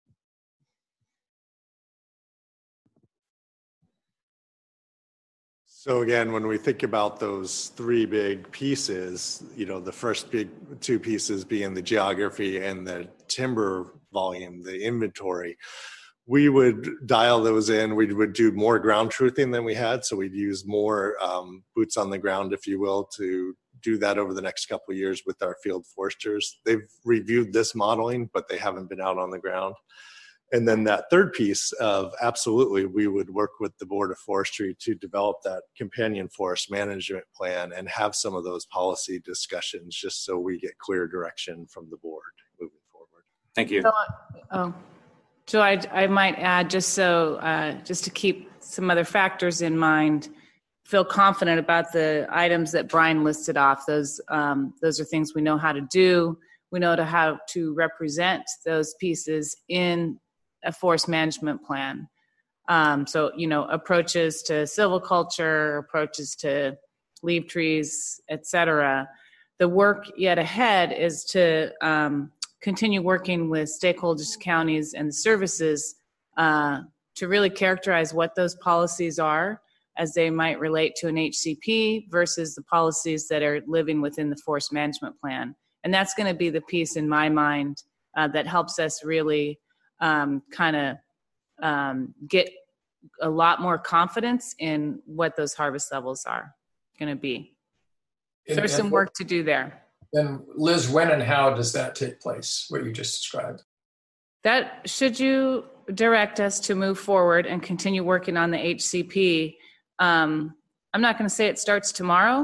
So again, when we think about those three big pieces, you know, the first big two pieces being the geography and the timber volume, the inventory, we would dial those in. We would do more ground truthing than we had. So we'd use more um, boots on the ground, if you will, to do that over the next couple of years with our field foresters. They've reviewed this modeling, but they haven't been out on the ground. And then that third piece of absolutely, we would work with the Board of Forestry to develop that companion forest management plan and have some of those policy discussions just so we get clear direction from the board moving forward. Thank you. So, oh, so I, I might add, just so, uh, just to keep some other factors in mind, feel confident about the items that Brian listed off. Those, um, those are things we know how to do. We know to how to represent those pieces in a forest management plan. Um, so, you know, approaches to silviculture, approaches to leaf trees, et cetera. The work yet ahead is to um, continue working with stakeholders, counties, and services uh, to really characterize what those policies are as they might relate to an H C P versus the policies that are living within the forest management plan. And that's going to be the piece in my mind uh, that helps us really um, kind of um, get a lot more confidence in what those harvest levels are going to be. So there's some work to do there. And Liz, when and how does that take place, what you just described? That, should you direct us to move forward and continue working on the H C P, um, I'm not going to say it starts tomorrow,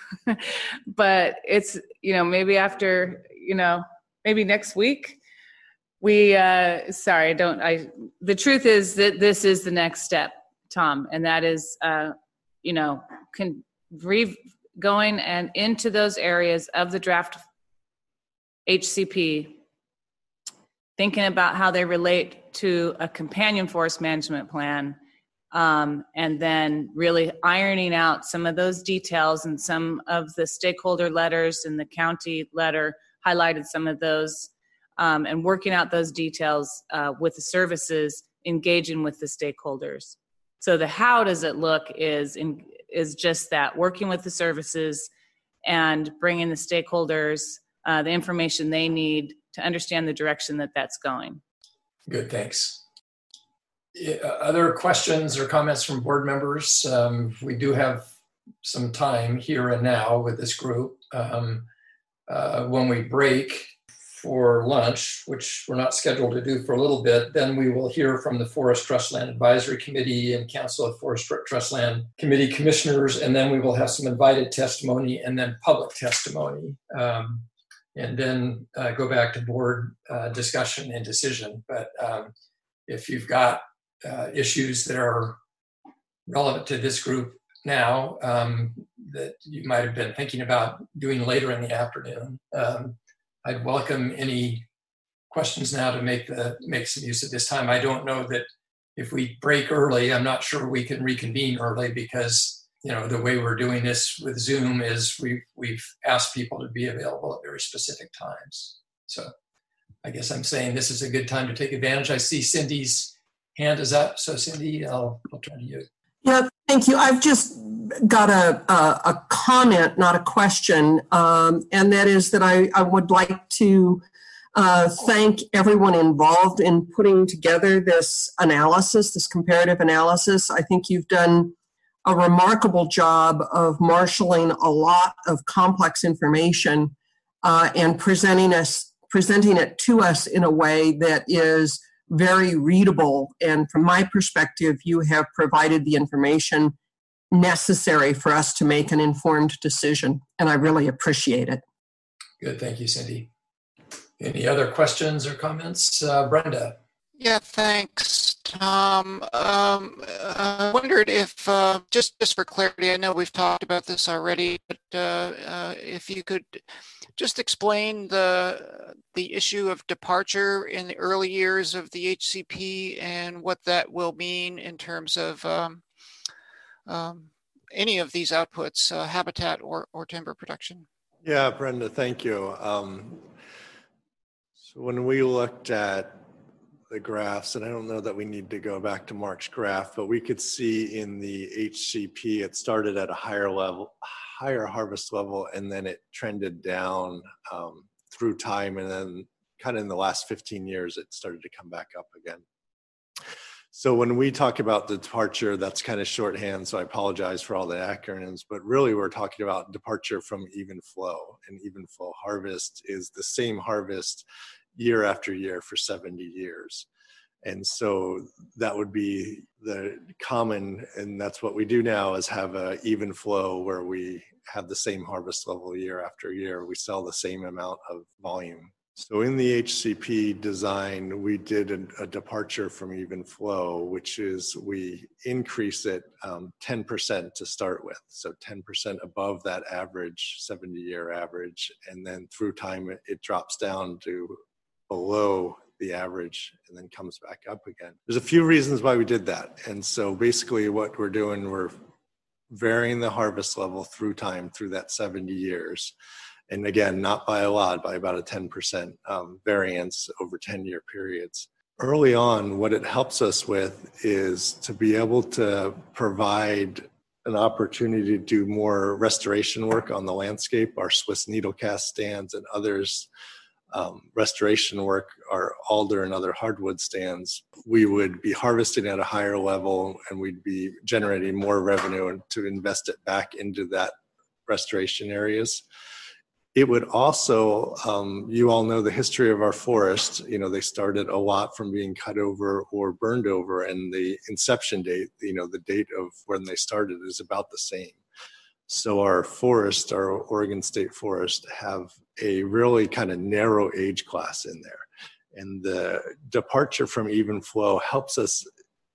but it's, you know, maybe after, you know, maybe next week. We, uh, sorry, I don't, I, the truth is that this is the next step, Tom, and that is, uh, you know, can re- going and into those areas of the draft H C P, thinking about how they relate to a companion forest management plan, um, and then really ironing out some of those details, and some of the stakeholder letters and the county letter highlighted some of those. Um, and working out those details uh, with the services, engaging with the stakeholders. So the how does it look is in, is just that, working with the services and bringing the stakeholders uh, the information they need to understand the direction that that's going. Good, thanks. Other questions or comments from board members? Um, we do have some time here and now with this group. Um, uh, when we break for lunch, which we're not scheduled to do for a little bit, then we will hear from the Forest Trust Land Advisory Committee and Council of Forest Trust Land Committee commissioners, and then we will have some invited testimony and then public testimony, um, and then uh, go back to board uh, discussion and decision. But um, if you've got uh, issues that are relevant to this group now um, that you might have been thinking about doing later in the afternoon, um, I'd welcome any questions now to make the make some use of this time. I don't know that if we break early, I'm not sure we can reconvene early, because you know the way we're doing this with Zoom is we've we've asked people to be available at very specific times. So I guess I'm saying this is a good time to take advantage. I see Cindy's hand is up, so Cindy, I'll I'll turn to you. Yeah, thank you. I've just got a, a, a comment, not a question, um, and that is that I, I would like to uh, thank everyone involved in putting together this analysis, this comparative analysis. I think you've done a remarkable job of marshaling a lot of complex information uh, and presenting us, presenting it to us in a way that is very readable. And from my perspective, you have provided the information necessary for us to make an informed decision. And I really appreciate it. Good. Thank you, Cindy. Any other questions or comments? Uh, Brenda? Yeah, thanks, Tom. Um, I wondered if, uh, just, just for clarity, I know we've talked about this already, but uh, uh, if you could just explain the, the issue of departure in the early years of the H C P and what that will mean in terms of um, um, any of these outputs, uh, habitat or, or timber production. Yeah, Brenda, thank you. Um, so when we looked at the graphs, and I don't know that we need to go back to Mark's graph, but we could see in the H C P, it started at a higher level, higher harvest level, and then it trended down um, through time. And then kind of in the last fifteen years, it started to come back up again. So when we talk about departure, that's kind of shorthand, so I apologize for all the acronyms, but really we're talking about departure from even flow. And even flow harvest is the same harvest year after year for seventy years. And so that would be the common, and that's what we do now, is have a even flow where we have the same harvest level year after year. We sell the same amount of volume. So in the H C P design, we did a, a departure from even flow, which is we increase it um, ten percent to start with. So ten percent above that average seventy year average. And then through time, it, it drops down to below the average and then comes back up again. There's a few reasons why we did that. And so basically what we're doing, we're varying the harvest level through time, through that seventy years. And again, not by a lot, by about a ten percent um, variance over ten year periods. Early on, what it helps us with is to be able to provide an opportunity to do more restoration work on the landscape. Our Swiss needlecast stands and others, um, restoration work, our alder and other hardwood stands, we would be harvesting at a higher level and we'd be generating more revenue and to invest it back into that restoration areas. It would also, um, you all know the history of our forest. You know, they started a lot from being cut over or burned over, and the inception date, you know, the date of when they started is about the same. So our forest, our Oregon State Forest, have a really kind of narrow age class in there. And the departure from even flow helps us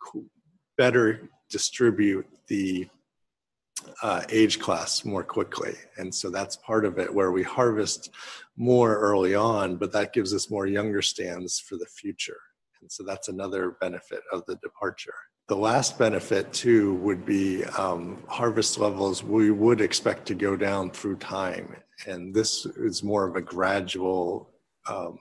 better distribute the Uh, age class more quickly. And so that's part of it, where we harvest more early on, but that gives us more younger stands for the future. And so that's another benefit of the departure. The last benefit too would be um, harvest levels we would expect to go down through time. And this is more of a gradual um,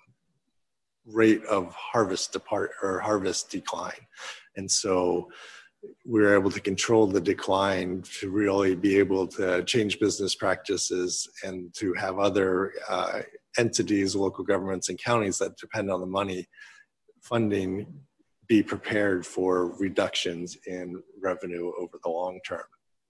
rate of harvest depart or harvest decline. And so we're able to control the decline to really be able to change business practices and to have other uh, entities, local governments and counties that depend on the money funding be prepared for reductions in revenue over the long term.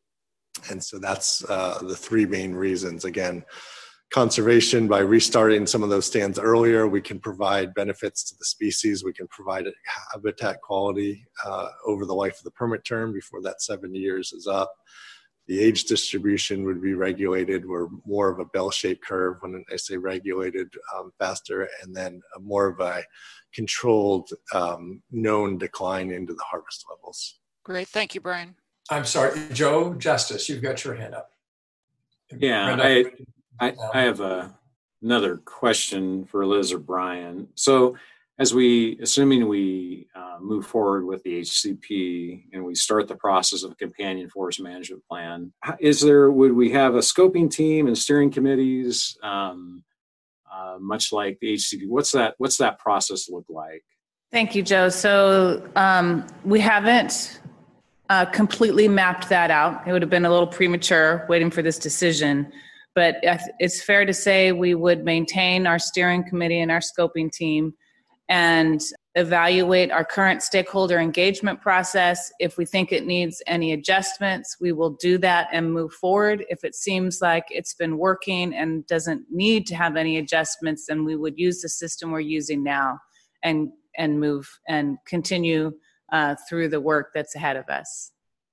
And so that's uh, the three main reasons. Again, conservation, by restarting some of those stands earlier, we can provide benefits to the species. We can provide habitat quality uh, over the life of the permit term before that seven years is up. The age distribution would be regulated. We're more of a bell-shaped curve when I say regulated, um, faster, and then a more of a controlled, um, known decline into the harvest levels. Great, thank you, Brian. I'm sorry, Joe Justice, you've got your hand up. Yeah, I, I, I have a, another question for Liz or Brian. So as we, assuming we uh, move forward with the H C P and we start the process of a companion forest management plan, is there, would we have a scoping team and steering committees, um, uh, much like the H C P? What's that, what's that process look like? Thank you, Joe. So um, we haven't uh, completely mapped that out. It would have been a little premature waiting for this decision. But it's fair to say we would maintain our steering committee and our scoping team and evaluate our current stakeholder engagement process. If we think it needs any adjustments, we will do that and move forward. If it seems like it's been working and doesn't need to have any adjustments, then we would use the system we're using now and, and move and continue uh, through the work that's ahead of us.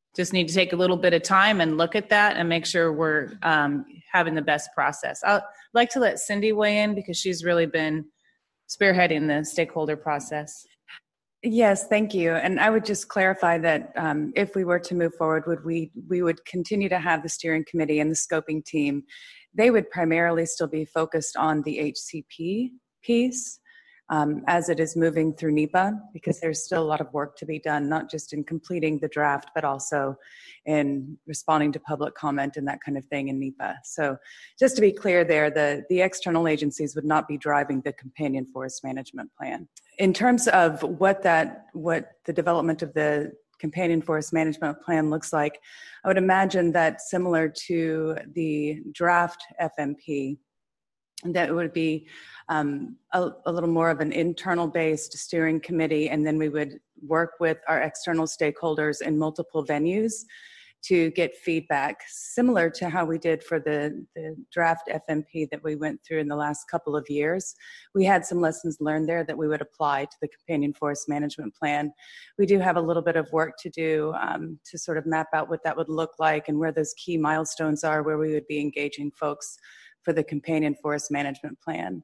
just need to take a little bit of time and look at that and make sure we're um, having the best process. I'd like to let Cindy weigh in because she's really been spearheading the stakeholder process. Yes, thank you. And I would just clarify that um, if we were to move forward, would we we would continue to have the steering committee and the scoping team. They would primarily still be focused on the H C P piece um, as it is moving through NEPA, because there's still a lot of work to be done, not just in completing the draft, but also in responding to public comment and that kind of thing in NEPA. So just to be clear there, the, the external agencies would not be driving the companion forest management plan. In terms of what that, what the development of the companion forest management plan looks like, I would imagine that similar to the draft F M P, that it would be um, a, a little more of an internal based steering committee, and then we would work with our external stakeholders in multiple venues to get feedback, similar to how we did for the, the draft F M P that we went through in the last couple of years. We had some lessons learned there that we would apply to the companion forest management plan. We do have a little bit of work to do um, to sort of map out what that would look like and where those key milestones are, where we would be engaging folks for the companion forest management plan.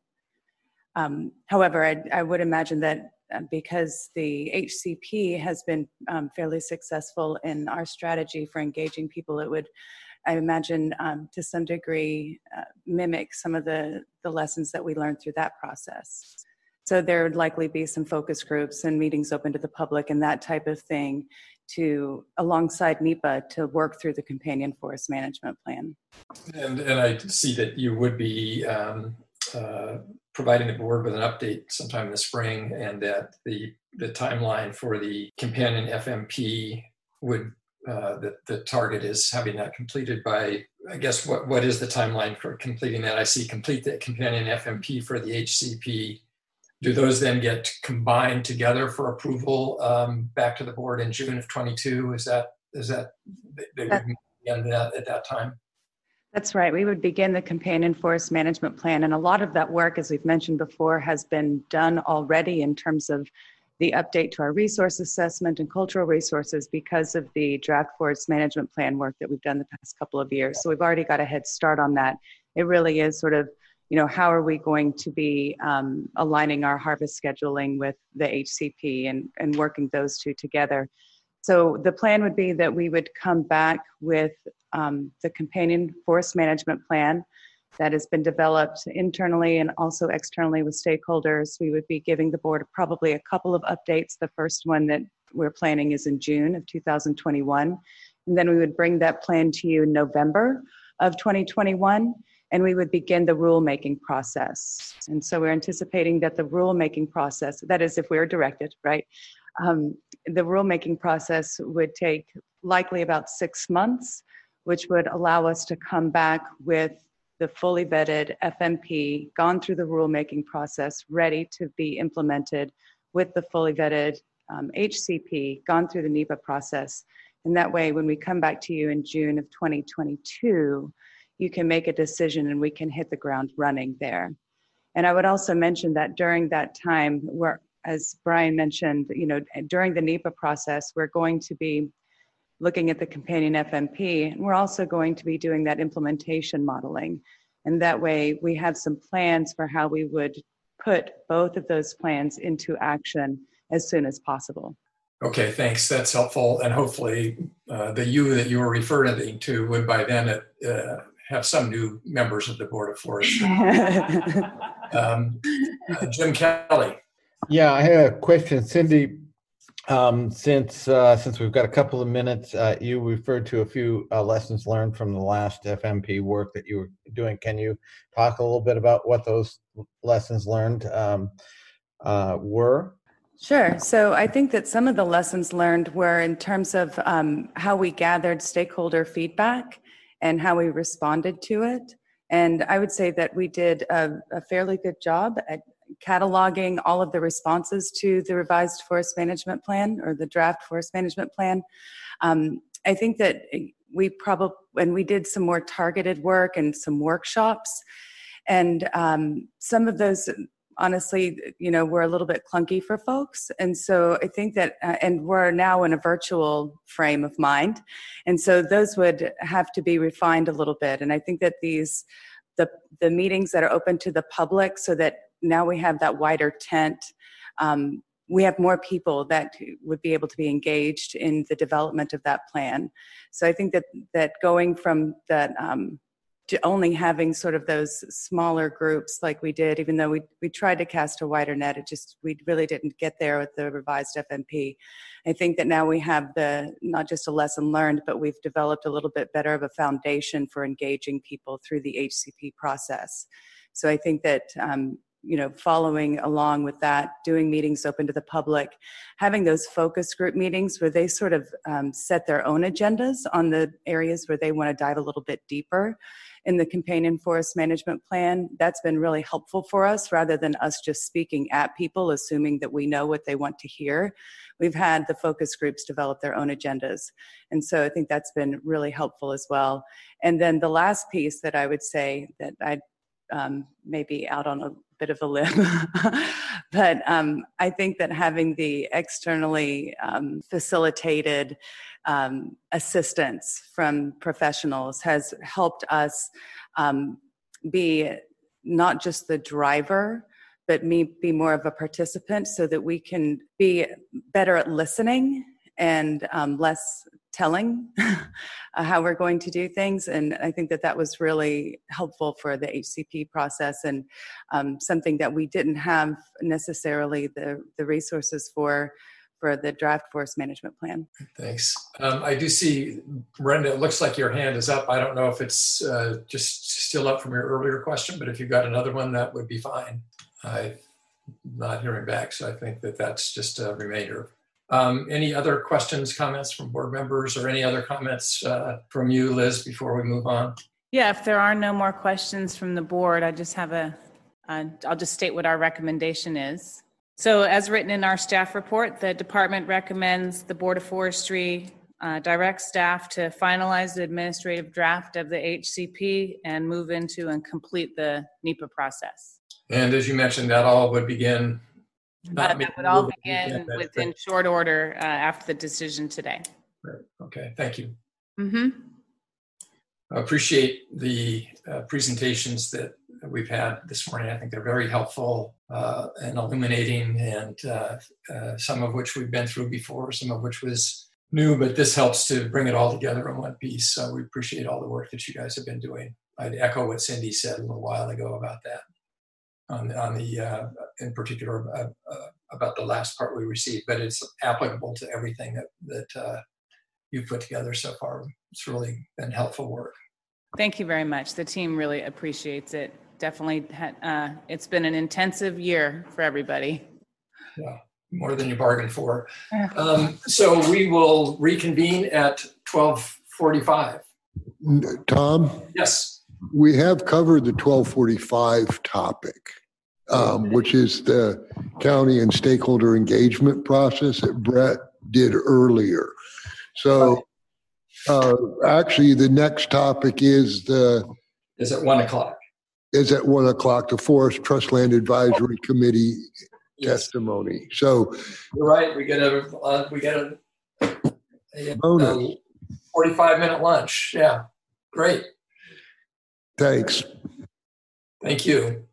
Um, however, I, I would imagine that uh, because the H C P has been um, fairly successful in our strategy for engaging people, it would, I imagine, um, to some degree, uh, mimic some of the, the lessons that we learned through that process. So there would likely be some focus groups and meetings open to the public and that type of thing to, alongside NEPA, to work through the companion forest management plan. And, and I see that you would be um, uh, providing the board with an update sometime in the spring, and that the, the timeline for the companion F M P would, uh, the, the target is having that completed by, I guess, what, what is the timeline for completing that? I see complete the companion F M P for the H C P. Do those then get combined together for approval um, back to the board in June of twenty-two? Is that, is that, they would begin that at that time? That's right. We would begin the companion forest management plan. And a lot of that work, as we've mentioned before, has been done already in terms of the update to our resource assessment and cultural resources because of the draft forest management plan work that we've done the past couple of years. So we've already got a head start on that. It really is sort of, you know, how are we going to be um, aligning our harvest scheduling with the H C P and, and working those two together. So the plan would be that we would come back with um, the companion forest management plan that has been developed internally and also externally with stakeholders. We would be giving the board probably a couple of updates. The first one that we're planning is in June of two thousand twenty-one. And then we would bring that plan to you in November of twenty twenty-one. And we would begin the rulemaking process. And so we're anticipating that the rulemaking process, that is if we are directed, right? Um, the rulemaking process would take likely about six months, which would allow us to come back with the fully vetted F M P, gone through the rulemaking process, ready to be implemented with the fully vetted um, H C P, gone through the NEPA process. And that way, when we come back to you in June of twenty twenty-two, you can make a decision and we can hit the ground running there. And I would also mention that during that time, we're, as Brian mentioned, you know, during the NEPA process, we're going to be looking at the companion F M P, and we're also going to be doing that implementation modeling. And that way we have some plans for how we would put both of those plans into action as soon as possible. Okay, thanks. That's helpful. And hopefully uh, the you that you were referring to would by then uh, have some new members of the Board of Forestry. um, uh, Jim Kelly. Yeah, I had a question, Cindy. Um, since uh, since we've got a couple of minutes, uh, you referred to a few uh, lessons learned from the last F M P work that you were doing. Can you talk a little bit about what those lessons learned um, uh, were? Sure. So I think that some of the lessons learned were in terms of um, how we gathered stakeholder feedback and how we responded to it. And I would say that we did a, a fairly good job at cataloging all of the responses to the revised forest management plan or the draft forest management plan. Um, I think that we probably, and we did some more targeted work and some workshops, and um, some of those honestly, you know, were a little bit clunky for folks. And so I think that, uh, and we're now in a virtual frame of mind. And so those would have to be refined a little bit. And I think that these, the, the meetings that are open to the public, so that now we have that wider tent, um, we have more people that would be able to be engaged in the development of that plan. So I think that, that going from that, um, to only having sort of those smaller groups like we did, even though we, we tried to cast a wider net, it just, we really didn't get there with the revised F M P. I think that now we have the, not just a lesson learned, but we've developed a little bit better of a foundation for engaging people through the H C P process. So I think that, um, you know, following along with that, doing meetings open to the public, having those focus group meetings where they sort of um, set their own agendas on the areas where they want to dive a little bit deeper in the companion forest management plan, that's been really helpful for us, rather than us just speaking at people, assuming that we know what they want to hear. We've had the focus groups develop their own agendas. And so I think that's been really helpful as well. And then the last piece that I would say that I um, may be out on a bit of a limb, but um, I think that having the externally um, facilitated um, assistance from professionals has helped us um, be not just the driver, but me be more of a participant, so that we can be better at listening and um, less telling uh, how we're going to do things. And I think that that was really helpful for the H C P process, and um, something that we didn't have necessarily the, the resources for for the draft forest management plan. Thanks. Um, I do see, Brenda, it looks like your hand is up. I don't know if it's uh, just still up from your earlier question, but if you've got another one, that would be fine. I'm not hearing back, so I think that that's just a remainder. Um, any other questions, comments from board members, or any other comments uh, from you, Liz, before we move on? Yeah, if there are no more questions from the board, I just have a, uh, I'll just state what our recommendation is. So as written in our staff report, the department recommends the Board of Forestry uh, direct staff to finalize the administrative draft of the H C P and move into and complete the NEPA process. And as you mentioned, that all would begin Uh, that would all begin within short order uh, after the decision today. Right. Okay, thank you. Mm-hmm. I appreciate the uh, presentations that we've had this morning. I think they're very helpful uh, and illuminating, and uh, uh, some of which we've been through before, some of which was new, but this helps to bring it all together in one piece. So we appreciate all the work that you guys have been doing. I'd echo what Cindy said a little while ago about that. On, on the, uh, in particular, uh, uh, about the last part we received, but it's applicable to everything that, that uh, you've put together so far. It's really been helpful work. Thank you very much. The team really appreciates it. Definitely, had, uh, it's been an intensive year for everybody. Yeah, more than you bargained for. Um, so we will reconvene at twelve forty-five. Tom? Yes. We have covered the twelve forty-five topic, um, which is the county and stakeholder engagement process that Brett did earlier. So uh, actually the next topic is the... Is at one o'clock. Is at one o'clock, the Forest Trust Land Advisory Committee Yes. testimony. So You're right, we get a, uh, we get a, a, bonus. a forty-five minute lunch. Yeah, great. Thanks. Thank you.